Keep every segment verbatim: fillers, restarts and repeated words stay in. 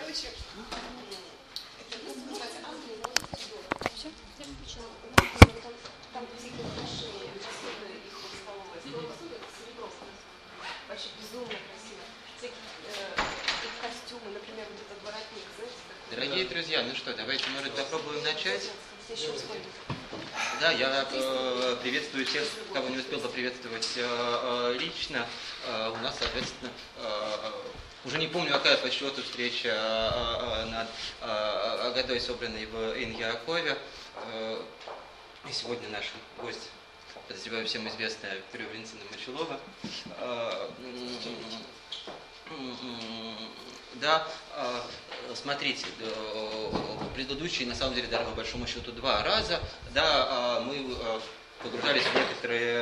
Короче, это можно назвать Англией, но все, я включила. Там взаимоотношения, особенно их вот столовая. Столовая это серебро. Вообще безумно красиво. Всякие их костюмы, например, вот этот воротник, знаете? Дорогие друзья, ну что, давайте, может, попробуем начать? Еще вспомню. Да, я э, приветствую тех, кого не успел поприветствовать э, э, лично. Э, у нас, соответственно, э, уже не помню, какая по счету встреча э, э, над э, годой, собранной в Ин-Яакове. Э, и сегодня наш гость, подозреваю, всем известная Виктория Валентиновна Мочалова. Э, Да, смотрите, предыдущие, на самом деле, даже по большому счету два раза, да, мы погружались в некоторые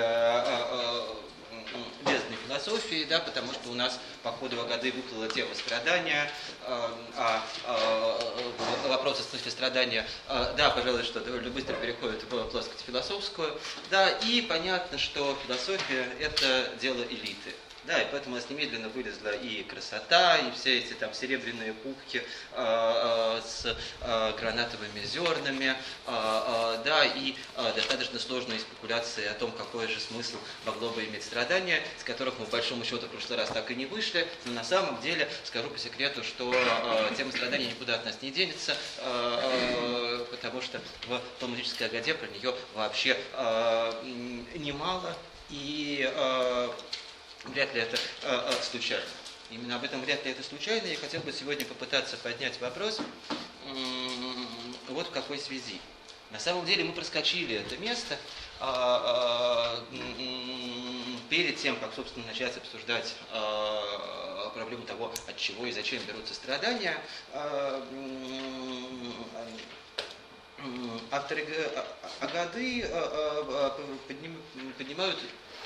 бездны философии, да, потому что у нас по ходу годы выплыла тема страдания, а, а вопрос о смысле страдания, да, пожалуй, что довольно быстро переходит в плоскость философскую, да, и понятно, что философия – это дело элиты. Да, и поэтому у нас немедленно вылезла и красота, и все эти там серебряные кубки э, э, с э, гранатовыми зернами, э, э, да, и э, достаточно сложные спекуляции о том, какой же смысл могло бы иметь страдание, с которых мы, по большому счету, в прошлый раз так и не вышли. Но на самом деле, скажу по секрету, что э, тема страдания никуда от нас не денется, э, э, потому что в талмудической Агаде про нее вообще э, немало, и э, вряд ли это э, э, случайно. Именно об этом вряд ли это случайно. Я хотел бы сегодня попытаться поднять вопрос м- вот в какой связи. На самом деле мы проскочили это место э, э, перед тем, как, собственно, начать обсуждать э, проблему того, от чего и зачем берутся страдания. Э, э, авторы Агады э, э, подним, поднимают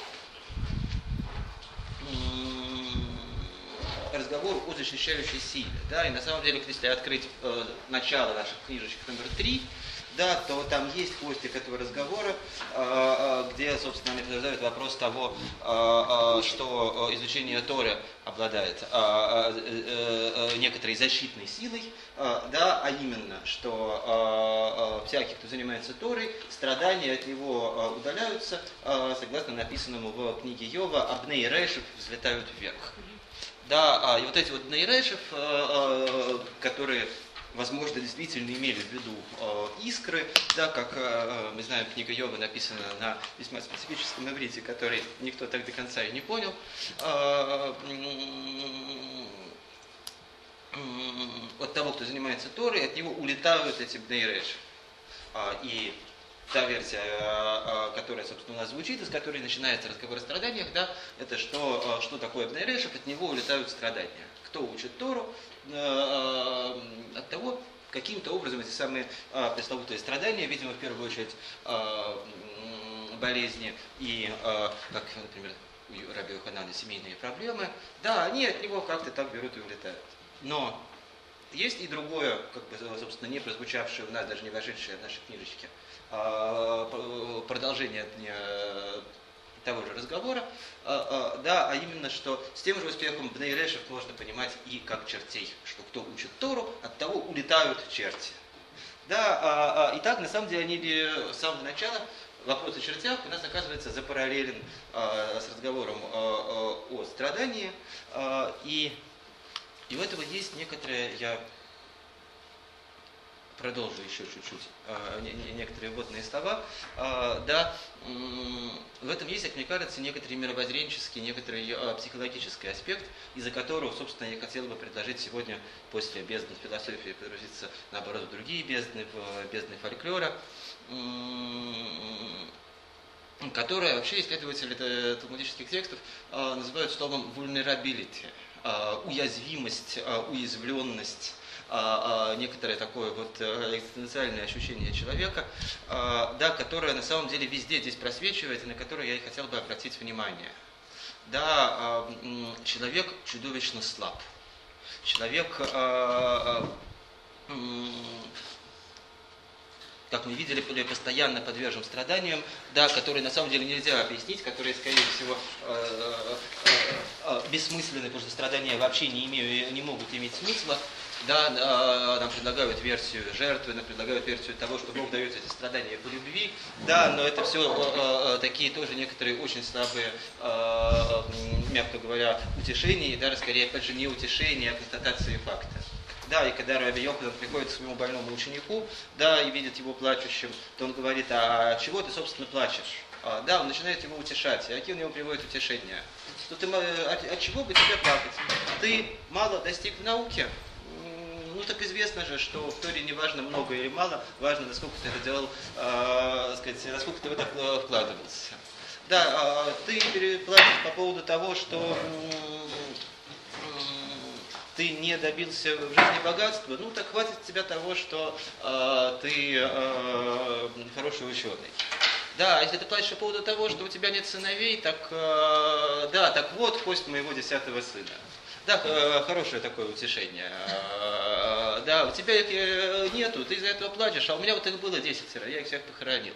разговор о защищающей силе. Да, и на самом деле, если открыть э, начало наших книжечек номер три, да, то там есть хвостик этого разговора, э, э, где, собственно, они обсуждают вопрос того, э, э, что изучение Торы обладает э, э, э, некоторой защитной силой, э, да, а именно, что э, э, всякий, кто занимается Торой, страдания от него э, удаляются, э, согласно написанному в книге Йова, а бней решев взлетают вверх. Да, и вот эти вот бней решев, которые, возможно, действительно имели в виду искры, да, как мы знаем, книга Йова написана на весьма специфическом иврите, который никто так до конца и не понял. От того, кто занимается Торой, от него улетают эти бней решев. И та версия, которая, собственно, у нас звучит, из которой начинается разговор о страданиях, да, это что, что такое бней решев, от него улетают страдания. Кто учит Тору, от того, каким-то образом эти самые пресловутые страдания, видимо, в первую очередь болезни и, как, например, у раби Йоханана семейные проблемы, да, они от него как-то так берут и улетают. Но есть и другое, как бы, собственно, не прозвучавшее у нас, даже не вошедшее в наши книжечки, продолжение того же разговора, да, а именно, что с тем же успехом бней решев можно понимать и как чертей, что кто учит Тору, от того улетают черти. Да, и так, на самом деле, они с самого начала, вопрос о чертях у нас, оказывается, запараллелен с разговором о страдании, и, и у этого есть некоторое, я продолжу еще чуть-чуть э, некоторые вводные слова, э, да, э, в этом есть, как мне кажется, некоторый мировоззренческий, некоторый э, психологический аспект, из-за которого, собственно, я хотел бы предложить сегодня, после бездны философии, погрузиться, наоборот, в другие бездны, в бездны фольклора, э, которое вообще исследователи талмудических текстов э, называют словом vulnerability, э, уязвимость, э, уязвленность, некоторое такое вот экзистенциальное ощущение человека, да, которое на самом деле везде здесь просвечивает и на которое я и хотел бы обратить внимание. Да, человек чудовищно слаб. Человек, как мы видели, постоянно подвержен страданиям, да, которые на самом деле нельзя объяснить, которые, скорее всего, бессмысленны, потому что страдания вообще не, имеют, не могут иметь смысла. да, нам предлагают версию жертвы, нам предлагают версию того, что Бог дает эти страдания по любви, да, но это все такие тоже некоторые очень слабые, мягко говоря, утешения, и даже скорее, опять же, не утешения, а констатации факта. Да, и когда Раби Йоханан приходит к своему больному ученику, да, и видит его плачущим, то он говорит: а чего ты, собственно, плачешь? А, да, он начинает его утешать. И какие у него приводит утешения? Что ты, от, от чего бы тебе плакать? Ты мало достиг в науке? Ну так известно же, что в Торе не важно много или мало, важно, насколько ты это делал, э, сказать, насколько ты в это вкладывался. Да, э, ты плачешь по поводу того, что ты не добился в жизни богатства, ну так хватит тебя того, что э, ты э, хороший ученый. Да, а если ты плачешь по поводу того, что у тебя нет сыновей, так э, да, так вот кость моего десятого сына. Да, э, хорошее такое утешение. Э, да, у тебя их нету, ты из-за этого плачешь, а у меня вот их было десятеро, я их всех похоронил.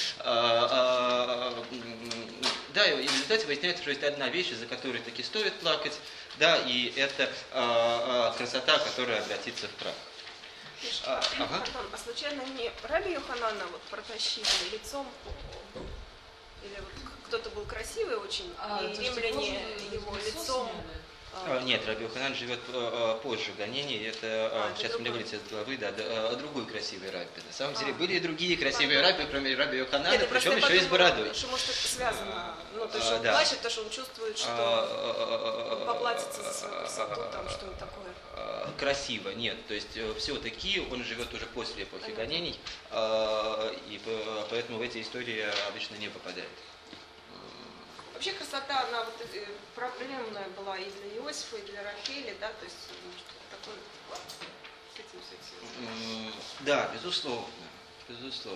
Э, э, да, и в результате выясняется, что есть одна вещь, из-за которой таки стоит плакать, да, и это э, э, красота, которая обратится в прах. А, ага. А случайно не Раби Йоханана вот протащили лицом? Или вот кто-то был красивый очень, а, и римляне его лицом... А, нет, Раби Йоханан живет а, позже гонений, это а, сейчас мне вылетит из головы, да, а, другой красивый Раби. На самом деле а. были и другие красивые Раби, кроме Раби Йоханана, нет, причем еще и с бородой. Что, может, это связано, ну, то, что а, он да. плачет, то, что он чувствует, что а, он поплатится за свою красоту, там что-нибудь такое. Красиво, нет, то есть все-таки он живет уже после эпохи Понятно. Гонений, и поэтому в эти истории обычно не попадает. Вообще красота, она вот, проблемная была и для Иосифа, и для Рахели, да, то есть такой, с этим все. Да, безусловно, безусловно.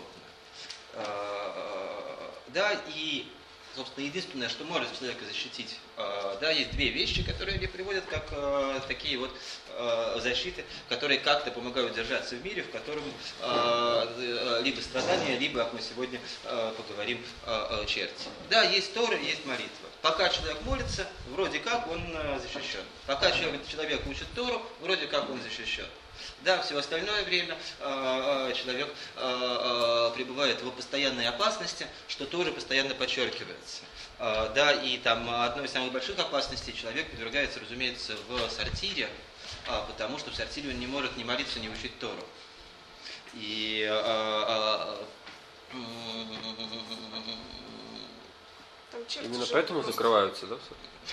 Да, и, собственно, единственное, что может человека защитить, да, есть две вещи, которые они приводят как такие вот защиты, которые как-то помогают держаться в мире, в котором либо страдания, либо, как мы сегодня поговорим, черти. Да, есть Тора, есть молитва. Пока человек молится, вроде как он защищен. Пока человек учит Тору, вроде как он защищен. Да, все остальное время человек пребывает в постоянной опасности, что тоже постоянно подчеркивается. Да, и там одной из самых больших опасностей человек подвергается, разумеется, в сортире, потому что в сортире он не может ни молиться, ни учить Тору. И именно поэтому просто закрываются, да?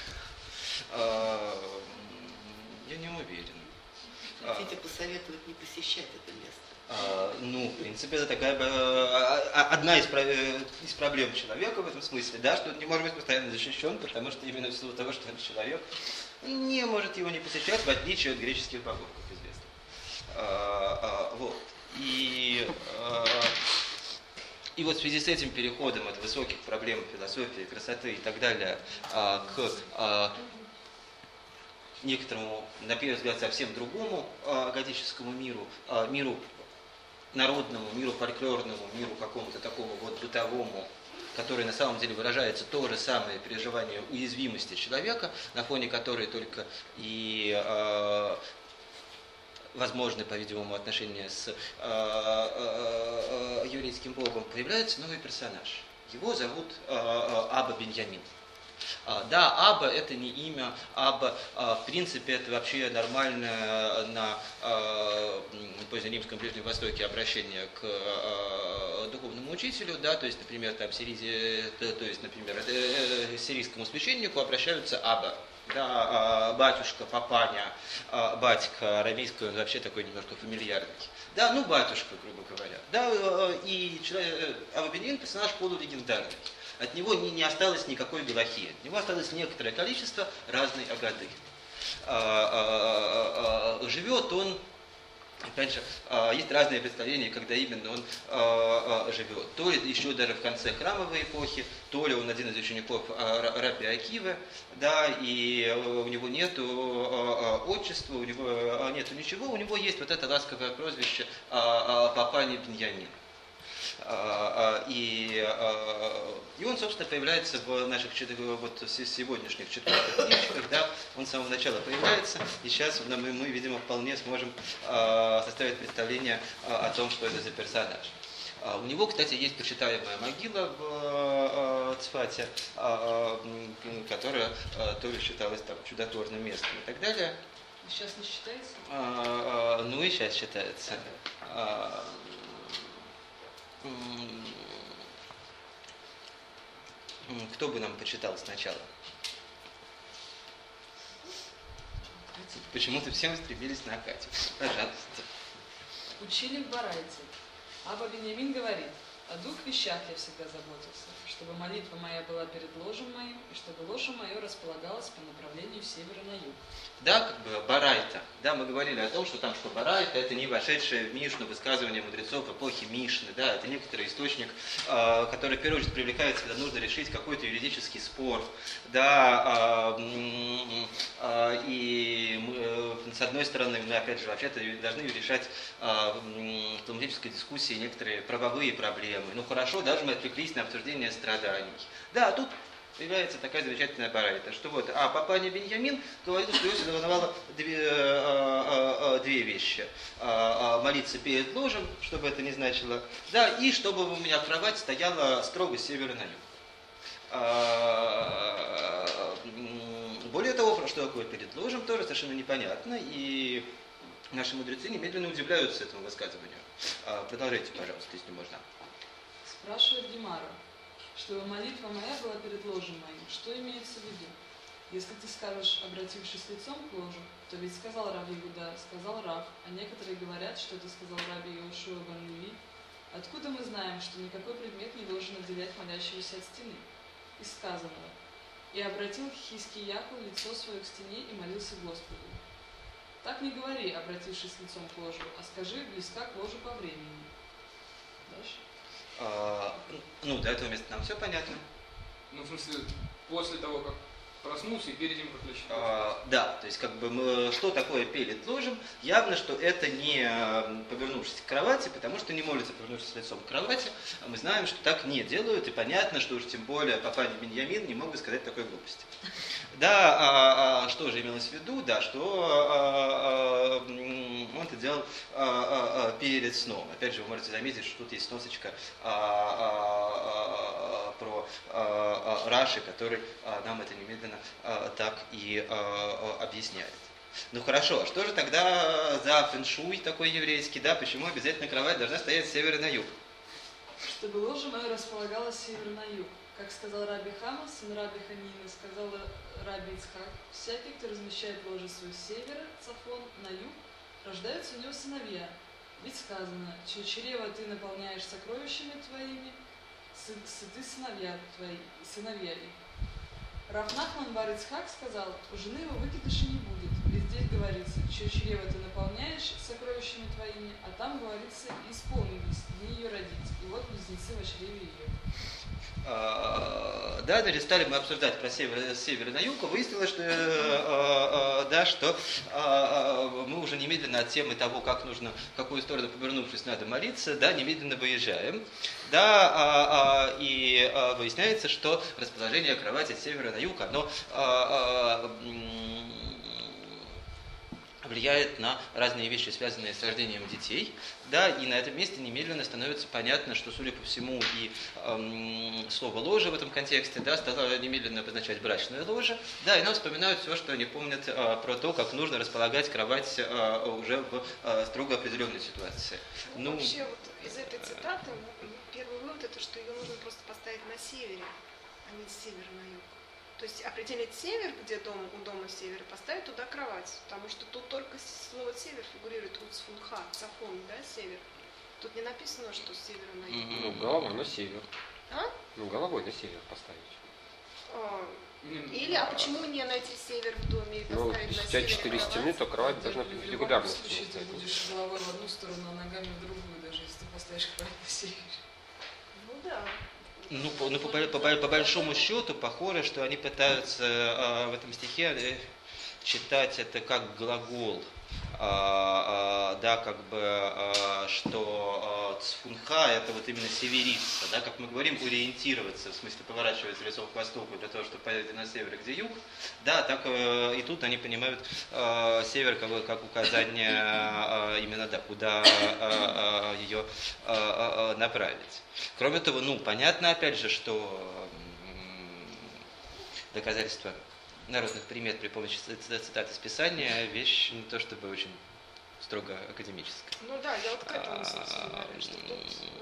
Я не уверен. Хотите посоветовать не посещать это место? А, ну, в принципе, это такая одна из, из проблем человека в этом смысле, да, что он не может быть постоянно защищен, потому что именно в силу того, что он человек не может его не посещать, в отличие от греческих богов, как известно. А, а, вот. И, а, и вот в связи с этим переходом от высоких проблем философии, красоты и так далее а, к а, некоторому, на первый взгляд, совсем другому а, готическому миру, а, миру народному, миру фольклорному, миру какому-то такому вот бытовому, который на самом деле выражается то же самое переживание уязвимости человека, на фоне которой только и э, возможны, по-видимому, отношения с э, э, э, еврейским богом, появляется новый персонаж. Его зовут э, Аба Беньямин. Да, Аба это не имя, Аба в принципе это вообще нормальное на позднеримском Ближнем Востоке обращение к духовному учителю, да, то есть, например, там, сирийзе, то есть, например, сирийскому священнику обращаются Аба. Да, батюшка, папаня, батька, арамейский, он вообще такой немножко фамильярный. Да, ну батюшка, грубо говоря. Да, и Аба Беньямин персонаж полулегендарный. От него не, не осталось никакой галахи, от него осталось некоторое количество разной агады. А, а, а, живет он, опять же, а, есть разные представления, когда именно он а, а, живет. То ли еще даже в конце храмовой эпохи, то ли он один из учеников а, Раби Акивы, да, и у него нету а, а, отчества, у него а, нету ничего, у него есть вот это ласковое прозвище а, а, Папани Беньямин. И, и он, собственно, появляется в наших вот, сегодняшних четвертых книжках, да, он с самого начала появляется, и сейчас мы, мы видимо, вполне сможем составить представление о том, что это за персонаж. У него, кстати, есть почитаемая могила в Цфате, которая тоже считалась там чудотворным местом и так далее. Сейчас не считается? Ну и сейчас считается. Кто бы нам почитал сначала? Почему-то всем стремились на Катю. Пожалуйста. Учили в Барайте. Аба Вениамин говорит: о двух вещах я всегда заботился, чтобы молитва моя была перед ложем моим, и чтобы ложе мое располагалось по направлению с севера на юг. Да, как бы Барайта. Да, мы говорили о том, что там, что Барайта, это не вошедшее в Мишну высказывание мудрецов эпохи Мишны, да, это некоторый источник, э, который в первую очередь привлекается, когда нужно решить какой-то юридический спор, да, э, э, и мы, э, с одной стороны, мы, опять же, вообще-то должны решать э, в талмудической дискуссии некоторые правовые проблемы. Ну хорошо, даже мы отвлеклись на обсуждение страданий. Да, тут появляется такая замечательная барайта, что вот, а папаня Беньямин говорит, что Иосиф волновало две, а, а, а, две вещи. А, а, молиться перед ложем, чтобы это не значило, да, и чтобы у меня кровать стояла строго с севера на юг. А, более того, что такое перед ложем, тоже совершенно непонятно, и наши мудрецы немедленно удивляются этому высказыванию. А, продолжайте, пожалуйста, если можно. Спрашивает Гемара: чтобы молитва моя была перед ложем моим, что имеется в виду? Если ты скажешь, обратившись лицом к ложу, то ведь сказал Рав Иуда, сказал Рав, а некоторые говорят, что это сказал Раби Йошуа бен Леви. Откуда мы знаем, что никакой предмет не должен отделять молящегося от стены? Из сказанного: и обратил Хискияху лицо свое к стене и молился Господу. Так не говори, обратившись лицом к ложу, а скажи, близка к ложу по времени. Дальше. А, ну, до этого места нам все понятно. Ну, в смысле, после того, как проснулся и перед тем, как лечь. А, да, то есть, как бы, мы, что такое перед ложем? Явно, что это не повернувшись к кровати, потому что не молятся, повернувшись лицом к кровати. А мы знаем, что так не делают, и понятно, что уж тем более папа Беньямин не мог бы сказать такой глупости. Да, а, а, что же имелось в виду? Да, что а, а, он это делал а, а, перед сном. Опять же, вы можете заметить, что тут есть сносочка а, а, а, про а, а, Раши, который а, нам это немедленно а, так и а, а, объясняет. Ну хорошо, а что же тогда за фэншуй такой еврейский, да? Почему обязательно кровать должна стоять с севера на юг? Чтобы ложе мое располагалось с севера на юг. Как сказал Раби Хама, сын Раби Ханины, сказал Раби Ицхак: всякий, кто размещает ложе свое с севера, цафон, на юг, рождаются у него сыновья. Ведь сказано: чье чрево ты наполняешь сокровищами твоими, сыты сыновья твои, сыновья их. Рав Нахман бар Ицхак сказал: у жены его выкидыша не будет. Ведь здесь говорится: чье чрево ты наполняешь сокровищами твоими, а там говорится: исполнились дни ее родить. И вот близнецы в чреве ее. Да, далее стали мы обсуждать про север, с севера на юг, выяснилось, что, да, что мы уже немедленно от темы того, как нужно, в какую сторону повернувшись надо молиться, да, немедленно выезжаем, да, и выясняется, что расположение кровати с севера на юг, оно влияет на разные вещи, связанные с рождением детей, да, и на этом месте немедленно становится понятно, что, судя по всему, и эм, слово «ложе» в этом контексте, да, стало немедленно обозначать брачное ложе, да, и нам вспоминают все, что они помнят э, про то, как нужно располагать кровать э, уже в э, строго определенной ситуации. Ну, Ну, вообще, вот из этой цитаты первый вывод это, что ее нужно просто поставить на севере, а не с севера на юг. То есть определить север, где дом, у дома север, и поставить туда кровать. Потому что тут только слово север фигурирует, уцфунха, цафон, да, север. Тут не написано, что с севера на юг. Ну, головой на север. А? Ну, головой на север поставить. А, или, а почему не найти север в доме и Ну, поставить если на у тебя севере четыре кровать? стены, то кровать должна В быть любом регулярно случае ты будешь головой в одну сторону, а ногами в другую, даже если ты поставишь кровать на север. Ну да. Ну, по, ну, по, по, по, по большому счету, похоже, что они пытаются э, в этом стихе э, читать это как глагол. А, а, да, как бы, а, что а, цфунха, это вот именно севериться, да, как мы говорим, ориентироваться, в смысле поворачивать лицом к востоку для того, чтобы поехать на север, где юг, да, так э, и тут они понимают э, север как, как указание э, именно, да, куда э, э, ее э, э, направить. Кроме того, ну, понятно, опять же, что э, доказательства народных примет при помощи цитат из Писания вещь не то чтобы очень строго академическая. Ну да, я вот к этому, собственно говоря, что тут...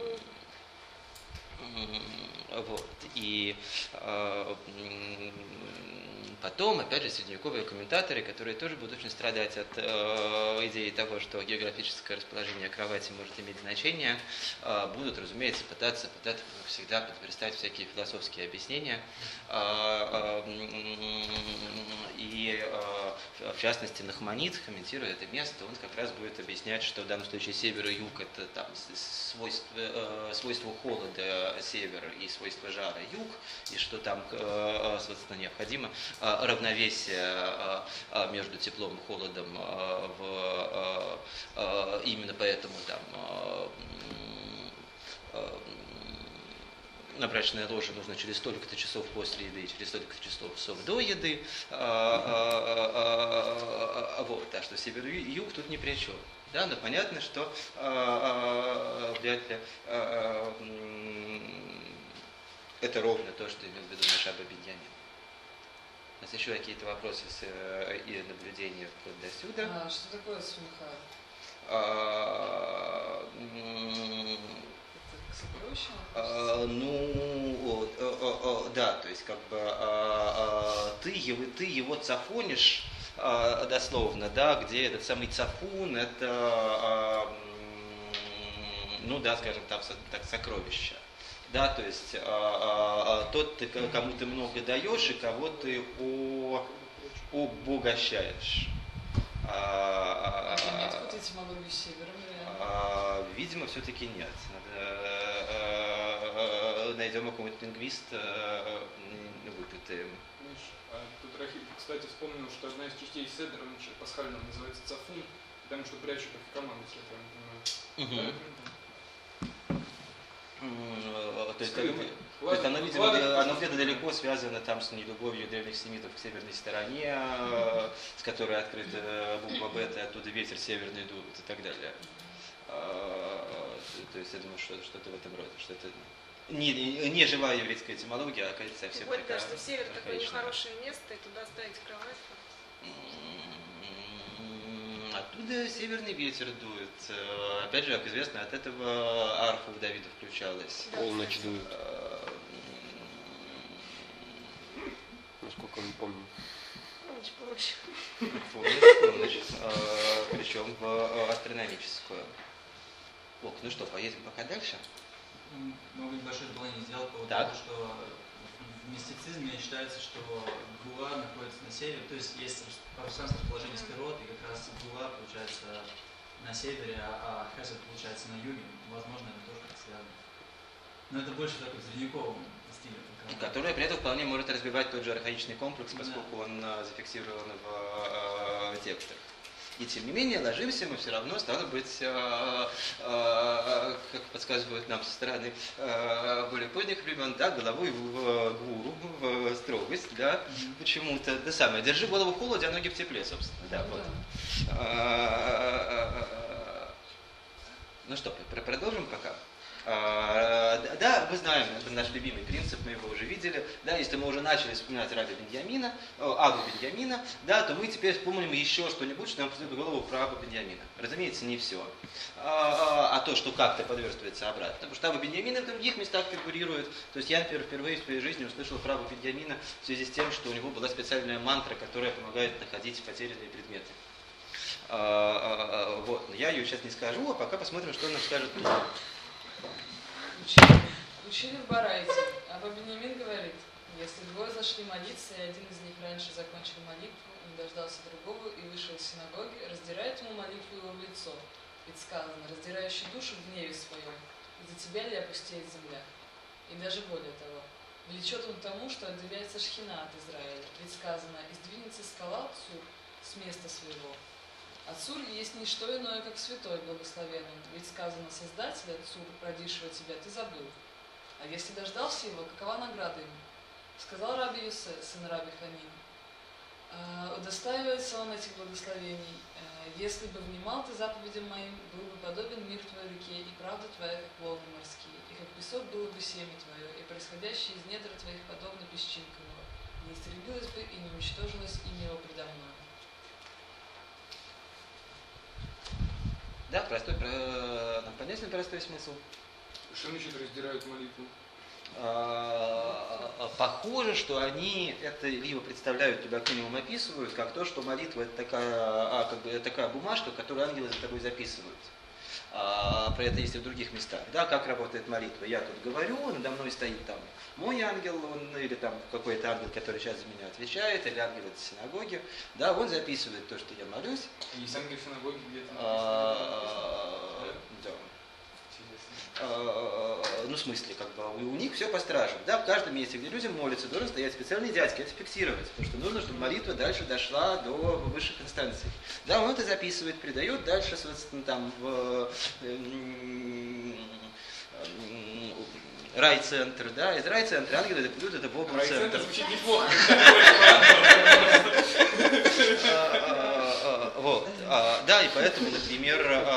Вот. И э, потом, опять же, средневековые комментаторы, которые тоже будут очень страдать от э, идеи того, что географическое расположение кровати может иметь значение, э, будут, разумеется, пытаться, пытаться всегда подверстать всякие философские объяснения. Э, э, и, э, в частности, Нахманит, комментируя это место, он как раз будет объяснять, что в данном случае север и юг – это там, свойство, э, свойство холода север и свойства жара юг, и что там, собственно, необходимо равновесие между теплом и холодом, в, именно поэтому там на брачное ложе нужно через столько-то часов после еды, через столько-то часов до еды, вот, так что север и юг тут ни при чем. Да, но понятно, что вряд ли это ровно то, что имел в виду наш Абба Биньямин. У нас еще какие-то вопросы с, и наблюдения вплоть до сюда. А, что такое цфунха? А, Это сокровище? а, ну, а, а, а, да, то есть как бы а, а, ты, его, ты его цафонишь а, дословно, да, где этот самый цафун, это, а, ну да, скажем так, так сокровище. Да, то есть а, а, тот, ты, кому ты много даешь и кого ты о, обогащаешь. А, А нет какой-то этимологии севером, а, видимо, все-таки нет. Надо, а, найдем какого-нибудь лингвиста, выпытаем. А тут Рахиль, кстати, вспомнил, что одна из частей седра, пасхального, называется цафун, потому что прячут их команду, если я правильно понимаю. То есть, оно, то есть оно, видимо, оно где-то далеко связано там с нелюбовью древних семитов к северной стороне, с которой открыта буква бета, и оттуда ветер северный дует и так далее. То есть я думаю, что что-то в этом роде, что это не, не живая еврейская этимология, а кажется совсем Вот, такая. да, что север такое архаичная. нехорошее место, и туда ставить кровать. Оттуда северный ветер дует. Опять же, как известно, от этого арфа у Давида включалась. Полночь дует. Насколько мы помним. Полночь, полночь. Полночь, полночь. Причем в астрономическую. Ок, ну что, поедем пока дальше? Могу небольшое дополнение сделать по поводу Так. того, что в мистицизме считается, что Гула находится на севере, то есть есть пространство расположения сферот, и как раз Гула получается на севере, а Хесед получается на юге. Возможно, это тоже как связано. Но это больше такой средневековый стиль. Который при этом вполне может разбивать тот же архаичный комплекс, поскольку да. он а, зафиксирован в э, текстах. И тем не менее, ложимся мы все равно, стало быть, э, э, как подсказывают нам со стороны э, более поздних времен, да, головой в, в гуру, в строгость, да, mm-hmm. почему-то, да самое, держи голову в холоде, а ноги в тепле, собственно, да, вот. Mm-hmm. Ну что, продолжим пока? А, да, мы знаем, это наш любимый принцип, мы его уже видели. Да, если мы уже начали вспоминать Раби Биньямина, Абу Биньямина, да, то мы теперь вспомним еще что-нибудь, что нам придет в голову про Абу Биньямина. Разумеется, не все. А, а, а то, что как-то подверстывается обратно. Потому что Абу Биньямина в других местах фигурирует. То есть я, например, впервые в своей жизни услышал про Абу Биньямина в связи с тем, что у него была специальная мантра, которая помогает находить потерянные предметы. А, а, вот. Но я ее сейчас не скажу, а пока посмотрим, что он нам скажет тут. Учили, учили в Барайте. Абба Биньямин говорит, если двое зашли молиться, и один из них раньше закончил молитву, не дождался другого и вышел из синагоги, раздирает ему молитву его в лицо. Ведь сказано, раздирающий душу в гневе своем, из-за тебя ли опустеет земля? И даже более того, влечет он к тому, что отделяется шхина от Израиля. Ведь сказано, и сдвинется скала Цур с места своего. А Цур есть не что иное, как святой благословенный. Ведь сказано Создателя, Цур, родившего тебя, ты забыл. А если дождался его, какова награда ему? Сказал раби Юсе, сын раби Ханина. «Э, удостаивается он этих благословений. Э, если бы внимал ты заповедям моим, был бы подобен мир твоей реке, и правда твоя, как волны морские, и как песок было бы семя твое, и происходящее из недр твоих подобно песчинкам его. Не истребилось бы и не уничтожилось имя его предо мной». Да, простой, про- нам понятен простой смысл. Что значит раздирают молитву? А, Похоже, что они это либо представляют, либо как минимум описывают, как то, что молитва это такая, а, как бы, это такая бумажка, которую ангелы за тобой записывают. А, про это есть и в других местах. Да, как работает молитва. Я тут говорю, надо мной стоит там мой ангел, он, или там какой-то ангел, который сейчас за меня отвечает, или ангел из синагоги. Да, он записывает то, что я молюсь. Есть ангел синагоги где-то А, написано. да. Интересно. А, ну, в смысле, как бы у них все по стражам. Да, в каждом месте, где люди молятся, должен стоять специальный дядька, это фиксировать, потому что нужно, чтобы молитва дальше дошла до высших инстанций. Да, он это записывает, передает дальше, соответственно, там в м, м, райцентр, да, из райцентра ангелы передают это в облцентр. Райцентр звучит неплохо. Вот, да, и поэтому, например,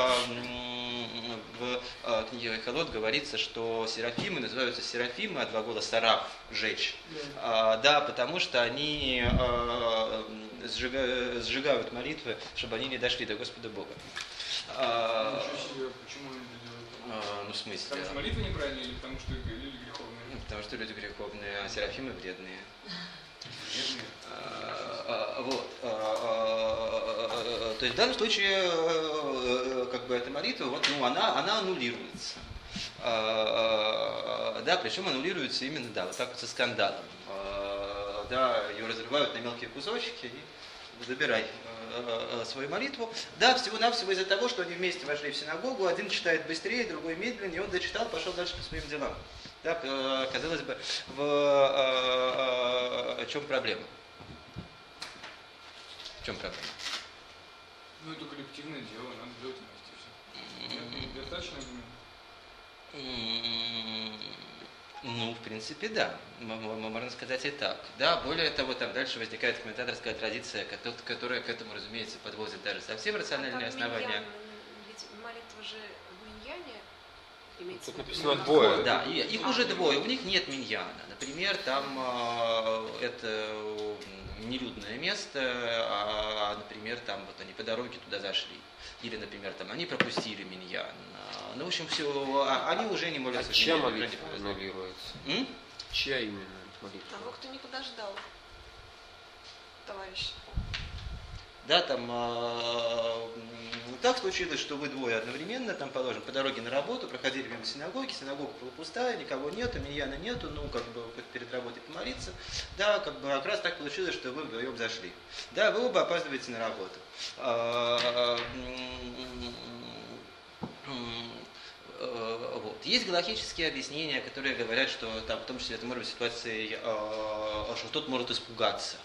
в книге Рахалот говорится, что серафимы называются серафимы от глагола сараф – «жечь». А, да, потому что они а, сжигают, сжигают молитвы, чтобы они не дошли до Господа Бога. А, Ничего себе, почему они это делают? а, ну, в смысле? Потому что молитва неправильная или потому что люди греховные? Потому что люди греховные, а серафимы вредные. Бедные. А, а, вот. А, а, а, то есть в данном случае, а, как бы эта молитва, вот, ну, она, она аннулируется. А, а, да, причем аннулируется именно, да, вот так вот со скандалом. А, да, ее разрывают на мелкие кусочки и забирай а, а, свою молитву. Да, всего-навсего из-за того, что они вместе вошли в синагогу, один читает быстрее, другой медленнее, он дочитал, пошел дальше по своим делам. Да, казалось бы, в о чем проблема? В чем проблема? Ну, это коллективное дело, надо делать вместе все. Достаточно аргумент? Ну, в принципе, да. Можно сказать и так. Да, более того, там дальше возникает комментаторская традиция, которая к этому, разумеется, подводит даже совсем рациональные основания. Ведь молитва же в миньяне имеется. Тут написано двое. Да, и, их уже двое, у них нет миньяна. Например, там э, это нелюдное место, а, например, там вот они по дороге туда зашли. Или, например, там они пропустили миньян. Ну, в общем, все, а, они уже не молятся. А чья молитва аннулируется? М? Чья именно молитва? Того, кто не подождал, товарищ. Да, там э, так случилось, что вы двое одновременно, там, положим, по дороге на работу, проходили мимо синагоги, синагога была пустая, никого нету, миньяна нету, ну, как бы, перед работой помолиться. Да, как бы, как раз так получилось, что вы вдвоем зашли. Да, вы оба опаздываете на работу. Вот. Есть галактические объяснения, которые говорят, что там, в том числе это может быть ситуацией, что тот может испугаться.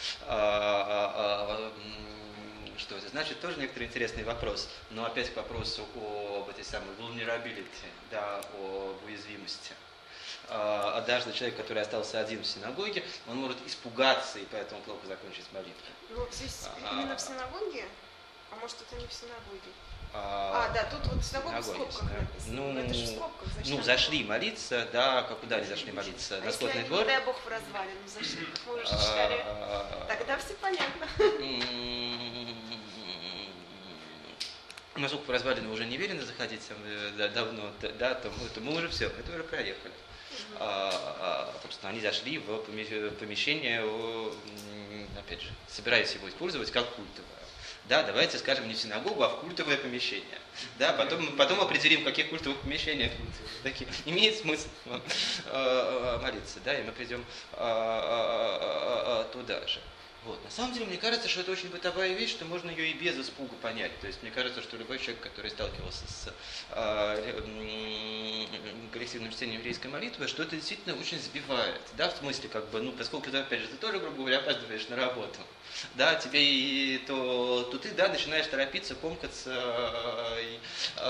Что это значит? Тоже некоторый интересный вопрос. Но опять к вопросу об этой самой vulnerability, да, об уязвимости. Однажды человек, который остался один в синагоге, он может испугаться и поэтому плохо закончить молитву. Ну, здесь А, именно в синагоге? А может, это не в синагоге? А, А, да, тут вот синагога в синагоге, скобках да. написано. Ну, Но это же в скобках, зачем? Ну, зашли молиться, да, как куда они зашли молиться? А На если скотный они, двор? не дай бог, в развалину зашли, как мы уже читали, А, тогда все понятно. Насколько в развалины уже не велено заходить там, да, давно, да, то, мы- то мы уже все, это уже проехали. А, а, собственно, они зашли в поме- помещение, о, м, опять же, собираясь его использовать как культовое. Да, давайте скажем не в синагогу, а в культовое помещение. Да, потом, потом определим, в каких культовых помещениях такие, имеет смысл э, молиться, да, и мы придем э, э, э, туда же. Вот. На самом деле, мне кажется, что это очень бытовая вещь, что можно ее и без испуга понять. То есть, мне кажется, что любой человек, который сталкивался с э, коллективным чтением еврейской молитвы, что это действительно очень сбивает. Да, в смысле, как бы, ну, поскольку, ты, опять же, ты тоже, грубо говоря, опаздываешь на работу, да, тебе и то, то ты, да, начинаешь торопиться, комкаться, и,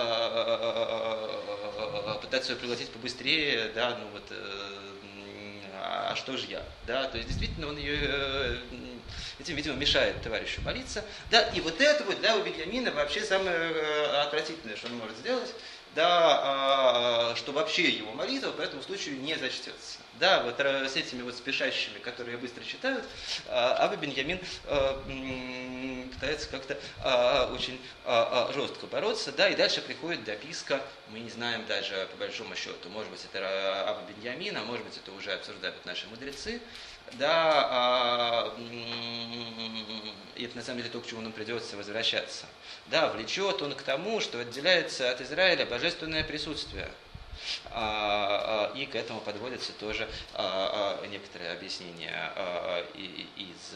э, пытаться ее пригласить побыстрее, да, ну вот, э, а что же я, да, то есть действительно он ее э, этим, видимо, мешает товарищу молиться, да, и вот это вот, да, у Беньямина вообще самое э, отвратительное, что он может сделать, да, э, что вообще его молитва по этому случаю не зачтется. Да, вот с этими вот спешащими, которые быстро читают, Аба Беньямин пытается как-то очень жестко бороться, да, и дальше приходит дописка, мы не знаем даже по большому счету, может быть это Аба Беньямин, а может быть это уже обсуждают наши мудрецы, да, и это на самом деле то, к чему нам придется возвращаться. Да, влечет он к тому, что отделяется от Израиля божественное присутствие. И к этому подводятся тоже некоторые объяснения из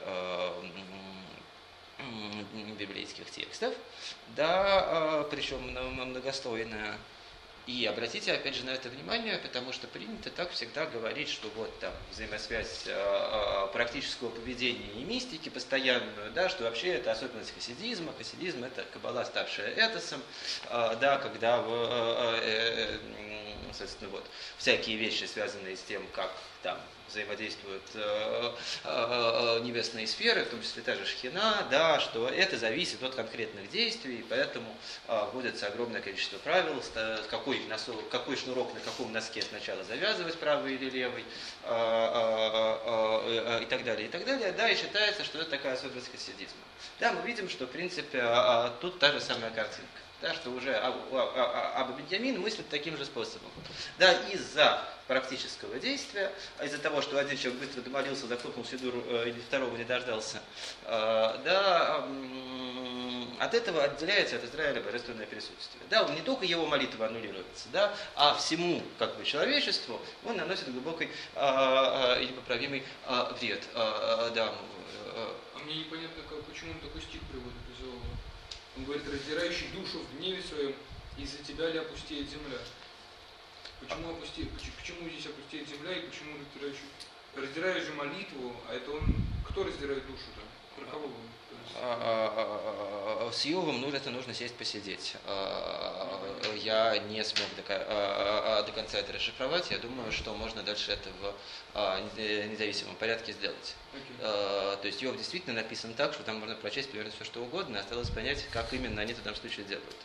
библейских текстов, да, причем многослойно. И обратите опять же на это внимание, потому что принято так всегда говорить, что вот там взаимосвязь э, практического поведения и мистики постоянную, да, что вообще это особенность хасидизма. Хасидизм это каббала, ставшая этосом, э, да, когда в, э, э, э, соответственно, вот, всякие вещи, связанные с тем, как там взаимодействуют э, э, небесные сферы, в том числе та же Шхина, да, что это зависит от конкретных действий, поэтому э, вводится огромное количество правил, какой, носок, какой шнурок на каком носке сначала завязывать, правый или левый, э, э, э, э, и так далее, и так далее, да, и считается, что это такая особенность хасидизма. Да, мы видим, что, в принципе, э, тут та же самая картинка. Да, что уже Аба Беньямин мыслит таким же способом. Да, из-за практического действия, из-за того, что один человек быстро домолился, захлопнул сидур, и второго не дождался, да, от этого отделяется от Израиля божественное присутствие. Да, не только его молитва аннулируется, да, а всему как бы, человечеству он наносит глубокий и непоправимый вред. Да. А мне непонятно, как, почему он такой стих приводит из Иова. Он говорит, раздирающий душу в гневе своем, из-за тебя ли опустеет земля? Почему, опусте... почему здесь опустеет земля и почему раздирающий? Раздираешь же молитву, а это он... Кто раздирает душу-то? Про кого он? С Иовом ну, это нужно сесть посидеть. Я не смог до, до конца это расшифровать. Я думаю, что можно дальше это в независимом порядке сделать. Okay. То есть Иов действительно написан так, что там можно прочесть примерно все, что угодно. Осталось понять, как именно они в этом случае делают.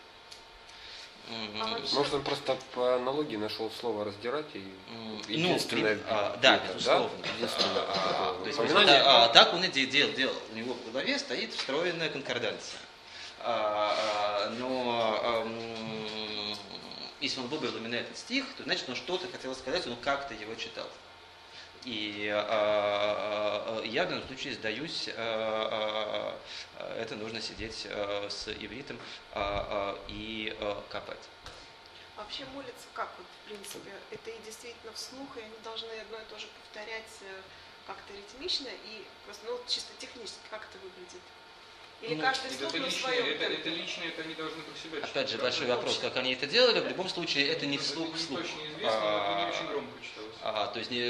А может, он просто по аналогии нашел слово раздирать и единственное. Ну, а, да, безусловно. Да? Единственное, а, то есть, да, а, так он и делал, делал. У него в голове стоит встроенная конкорданция. А, а, но а, если он выбрал именно этот стих, то значит, он что-то хотел сказать, он как-то его читал. И а, а, я в данном случае сдаюсь, а, а, это нужно сидеть а, с ивритом а, а, и а, копать. Вообще молятся как, вот, в принципе, это и действительно вслух, и они должны одно и то же повторять как-то ритмично и просто, ну, чисто технически, как это выглядит? Или ну, каждый слух на своем это, это лично, это они должны про себя читать. Опять же, большой вопрос, как они это делали. В любом случае, это не вслух вслух. Это не точно известно, но это не очень громко читалось. А, то есть, не,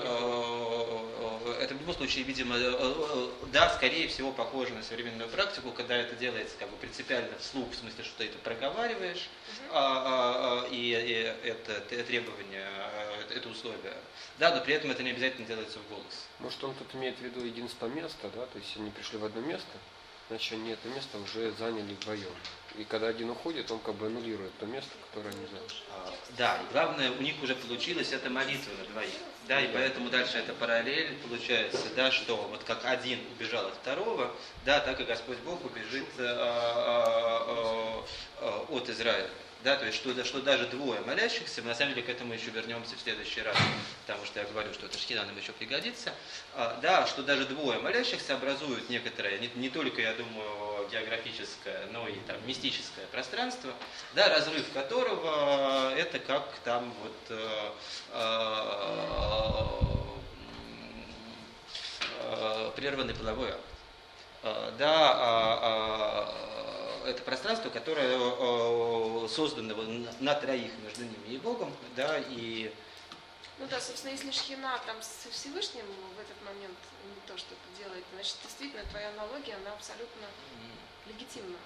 это в любом случае, видимо, да, скорее всего, похоже на современную практику, когда это делается как бы принципиально вслух, в смысле, что ты это проговариваешь, uh-huh. а, а, и, и это требование, это условие. Да, но при этом это не обязательно делается в голос. Может, он тут имеет в виду единство места, да, то есть они пришли в одно место, значит, они это место уже заняли вдвоем. И когда один уходит, он как бы аннулирует то место, которое они заняли. А, да, и главное, у них уже получилась эта молитва на двоих. Да, и поэтому дальше это параллель получается, да, что вот как один убежал от второго, да, так и Господь Бог убежит а, а, а, а, от Израиля. Да, то есть, что, что даже двое молящихся, мы на самом деле к этому еще вернемся в следующий раз, потому что я говорю, что эта шхина нам еще пригодится, а, да, что даже двое молящихся образуют некоторое, не, не только, я думаю, географическое, но и там мистическое пространство, да, разрыв которого это как там вот а, а, прерванный половой акт. Э, да, э, э, это пространство, которое э, создано на троих между ними и Богом, да, и... Ну да, собственно, если Шхина там со Всевышним в этот момент не то, что это делает, значит, действительно, твоя аналогия, она абсолютно легитимна.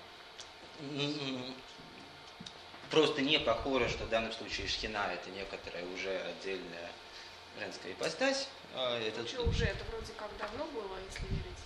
Просто не похоже, что в данном случае Шхина это некоторая уже отдельная женская ипостась. Это... Что уже, это вроде как давно было, если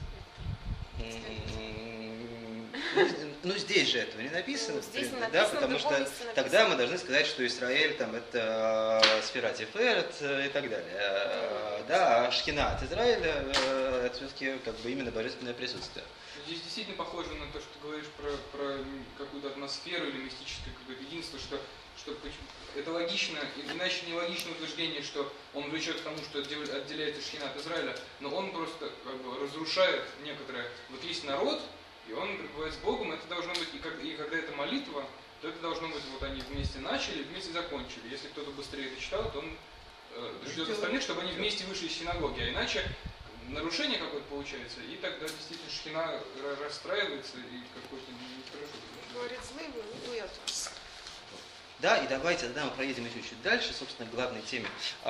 верить. Ну, здесь же этого не написано, ну, здесь не да, написано, потому что написано. тогда мы должны сказать, что Израиль там это сфера Тиферет и так далее. Да, а Шхина от Израиля это все-таки как бы именно божественное присутствие. Здесь действительно похоже на то, что ты говоришь про, про какую-то атмосферу или мистическое какое-то единство, что, что это логично, иначе не логично утверждение, что он влечет к тому, что отделяет Шхина от Израиля, но он просто как бы разрушает некоторое. Вот есть народ, и он пребывает с Богом, это должно быть, и, как, и когда это молитва, то это должно быть, вот они вместе начали, вместе закончили. Если кто-то быстрее это читал, то он э, ждет остальных, чтобы они вместе вышли из синагоги, а иначе нарушение какое-то получается, и тогда действительно Шхина расстраивается, и какой-то нехорошо. Говорит, злые вы, не дует вас. Да, и давайте тогда мы проедем еще чуть дальше, собственно, к главной теме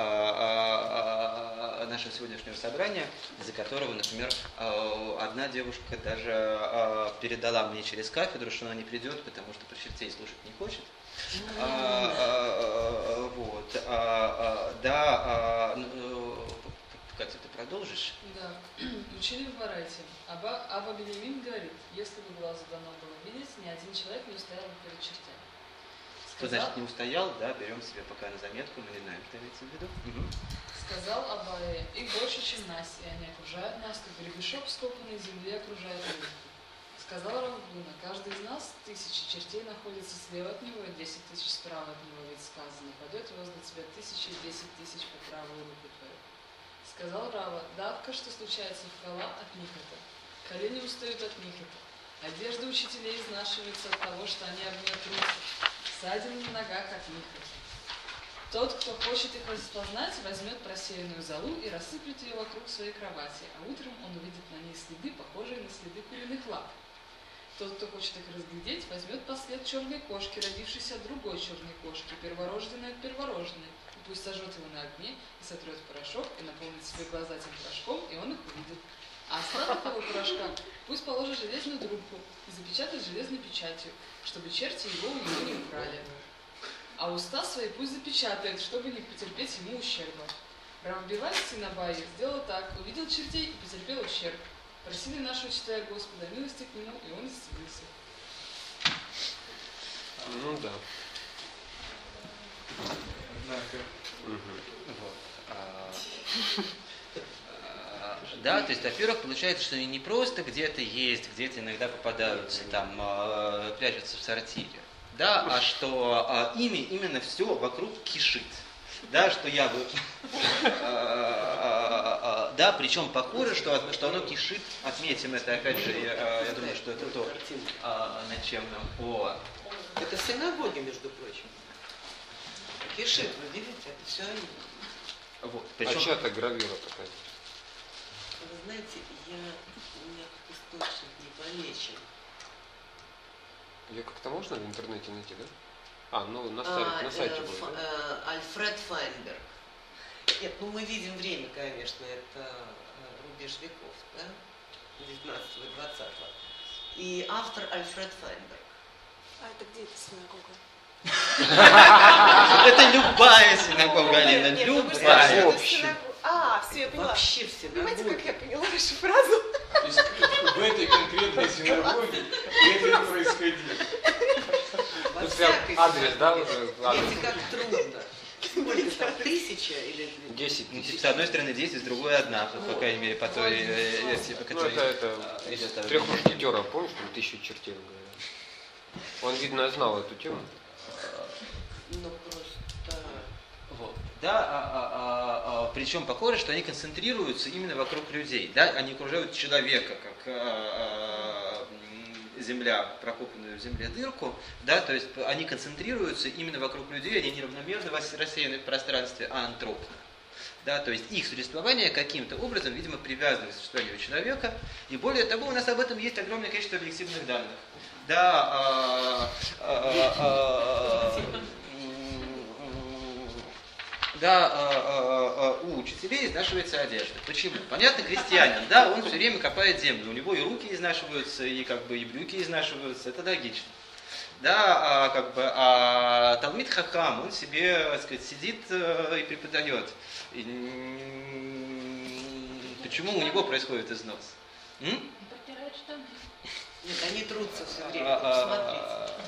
а, а, а, нашего сегодняшнего собрания, из-за которого, например, а, одна девушка даже а, передала мне через кафедру, что она не придет, потому что про чертей слушать не хочет. А, а, вот, а, а, да, а, Катя, ты продолжишь? Да. Учили в Барайте. Аба, Аба Бенемин говорит, если бы глазу дано было видеть, ни один человек не устоял бы перед чертями. Что значит не устоял, да, берем себе пока на заметку, мы не знаем, что имеется в виду. Угу. Сказал Абае, их больше, чем нас, и они окружают нас, как гребешок, скопанный земле, окружает рыбу. Сказал Равгуна, каждый из нас, тысячи чертей находится слева от него, и десять тысяч справа от него, ведь сказано, падет возле тебя тысячи и десять тысяч по правую руку твою. Сказал Рава, давка, что случается в Кала, от них это. Колени устают от них это. Одежда учителей изнашивается от того, что они обнят руки. Ссадины на ногах от них это. Тот, кто хочет их распознать, возьмет просеянную золу и рассыплет ее вокруг своей кровати, а утром он увидит на ней следы, похожие на следы куриных лап. Тот, кто хочет их разглядеть, возьмет послед черной кошки, родившейся от другой черной кошки, перворожденной от перворожденной. Пусть сожжет его на огне и сотрет порошок, и наполнит себе глаза тем порошком, и он их увидит. А остаток того порошка пусть положит железную трубку и запечатает железной печатью, чтобы черти его у него не украли. А уста свои пусть запечатает, чтобы не потерпеть ему ущерба. Равбивай, сын Абайи, сделал так, увидел чертей и потерпел ущерб. Просили нашего читая Господа милости к нему, и он исцелился. Ну да. Однако. Вот. А, а, да, то есть, во-первых, получается, что они не просто где-то есть, где-то иногда попадаются, там, а, прячутся в сортире, да, а что а, ими именно все вокруг кишит. Да, что я бы... Да, причем похоже, что, что оно кишит. Отметим это, опять же, я, я думаю, что это то, над чем нам... О. Это синагоги, между прочим. Кишит, вы видите, это все они. Вот. А Причем... чья-то гравюра такая? Вы знаете, я, у меня как источник не помечен. Ее как-то можно в интернете найти, да? А, ну на, сайт, А, на сайте э, будет, Ф, да? э, Альфред Файнберг. Нет, ну мы видим время, конечно, это рубеж веков, да? девятнадцатого и двадцатого. И автор Альфред Файнберг. А это где эта синагога? Это любая синагога, Алина, Нет, ну вы же любая. сказали, что это Общем. синагога. А, все, я поняла. Вообще все Понимаете, синагоги. как я поняла вашу фразу? То есть в этой конкретной синагоге это не происходило. Во Тут прям всякой адрес, да? синагоге. вот, адрес. Видите, как трудно. Сколько там, тысяча или... десять Ну, тысяч. с одной стороны десять, с другой одна, по крайней мере, по той э, версии, по Ну, которой это, это э, идет из объяснение. трех мушкетеров, помнишь, там тысячу чертей он говорил? Он, видно, знал эту тему. Ну, просто... Вот. Да, а, а, а, а, причем похоже, что они концентрируются именно вокруг людей. Да? Они окружают человека, как а, а, земля, прокопанную в земле дырку. Да? То есть они концентрируются именно вокруг людей, они неравномерно рассеяны в пространстве, а антропно. Да, то есть их существование каким-то образом, видимо, привязано к существованию человека. И более того, у нас об этом есть огромное количество объективных данных. Да, а, а, а, да, а, а, у учителей изнашивается одежда. Почему? Понятно, крестьянин, да, он все время копает землю, у него и руки изнашиваются, и как бы и брюки изнашиваются, это логично. Да, а, как бы, а Талмид Хахам, он себе, так сказать, сидит э, и преподает. И, почему у него происходит износ? М? Нет, они трутся все время, посмотрите.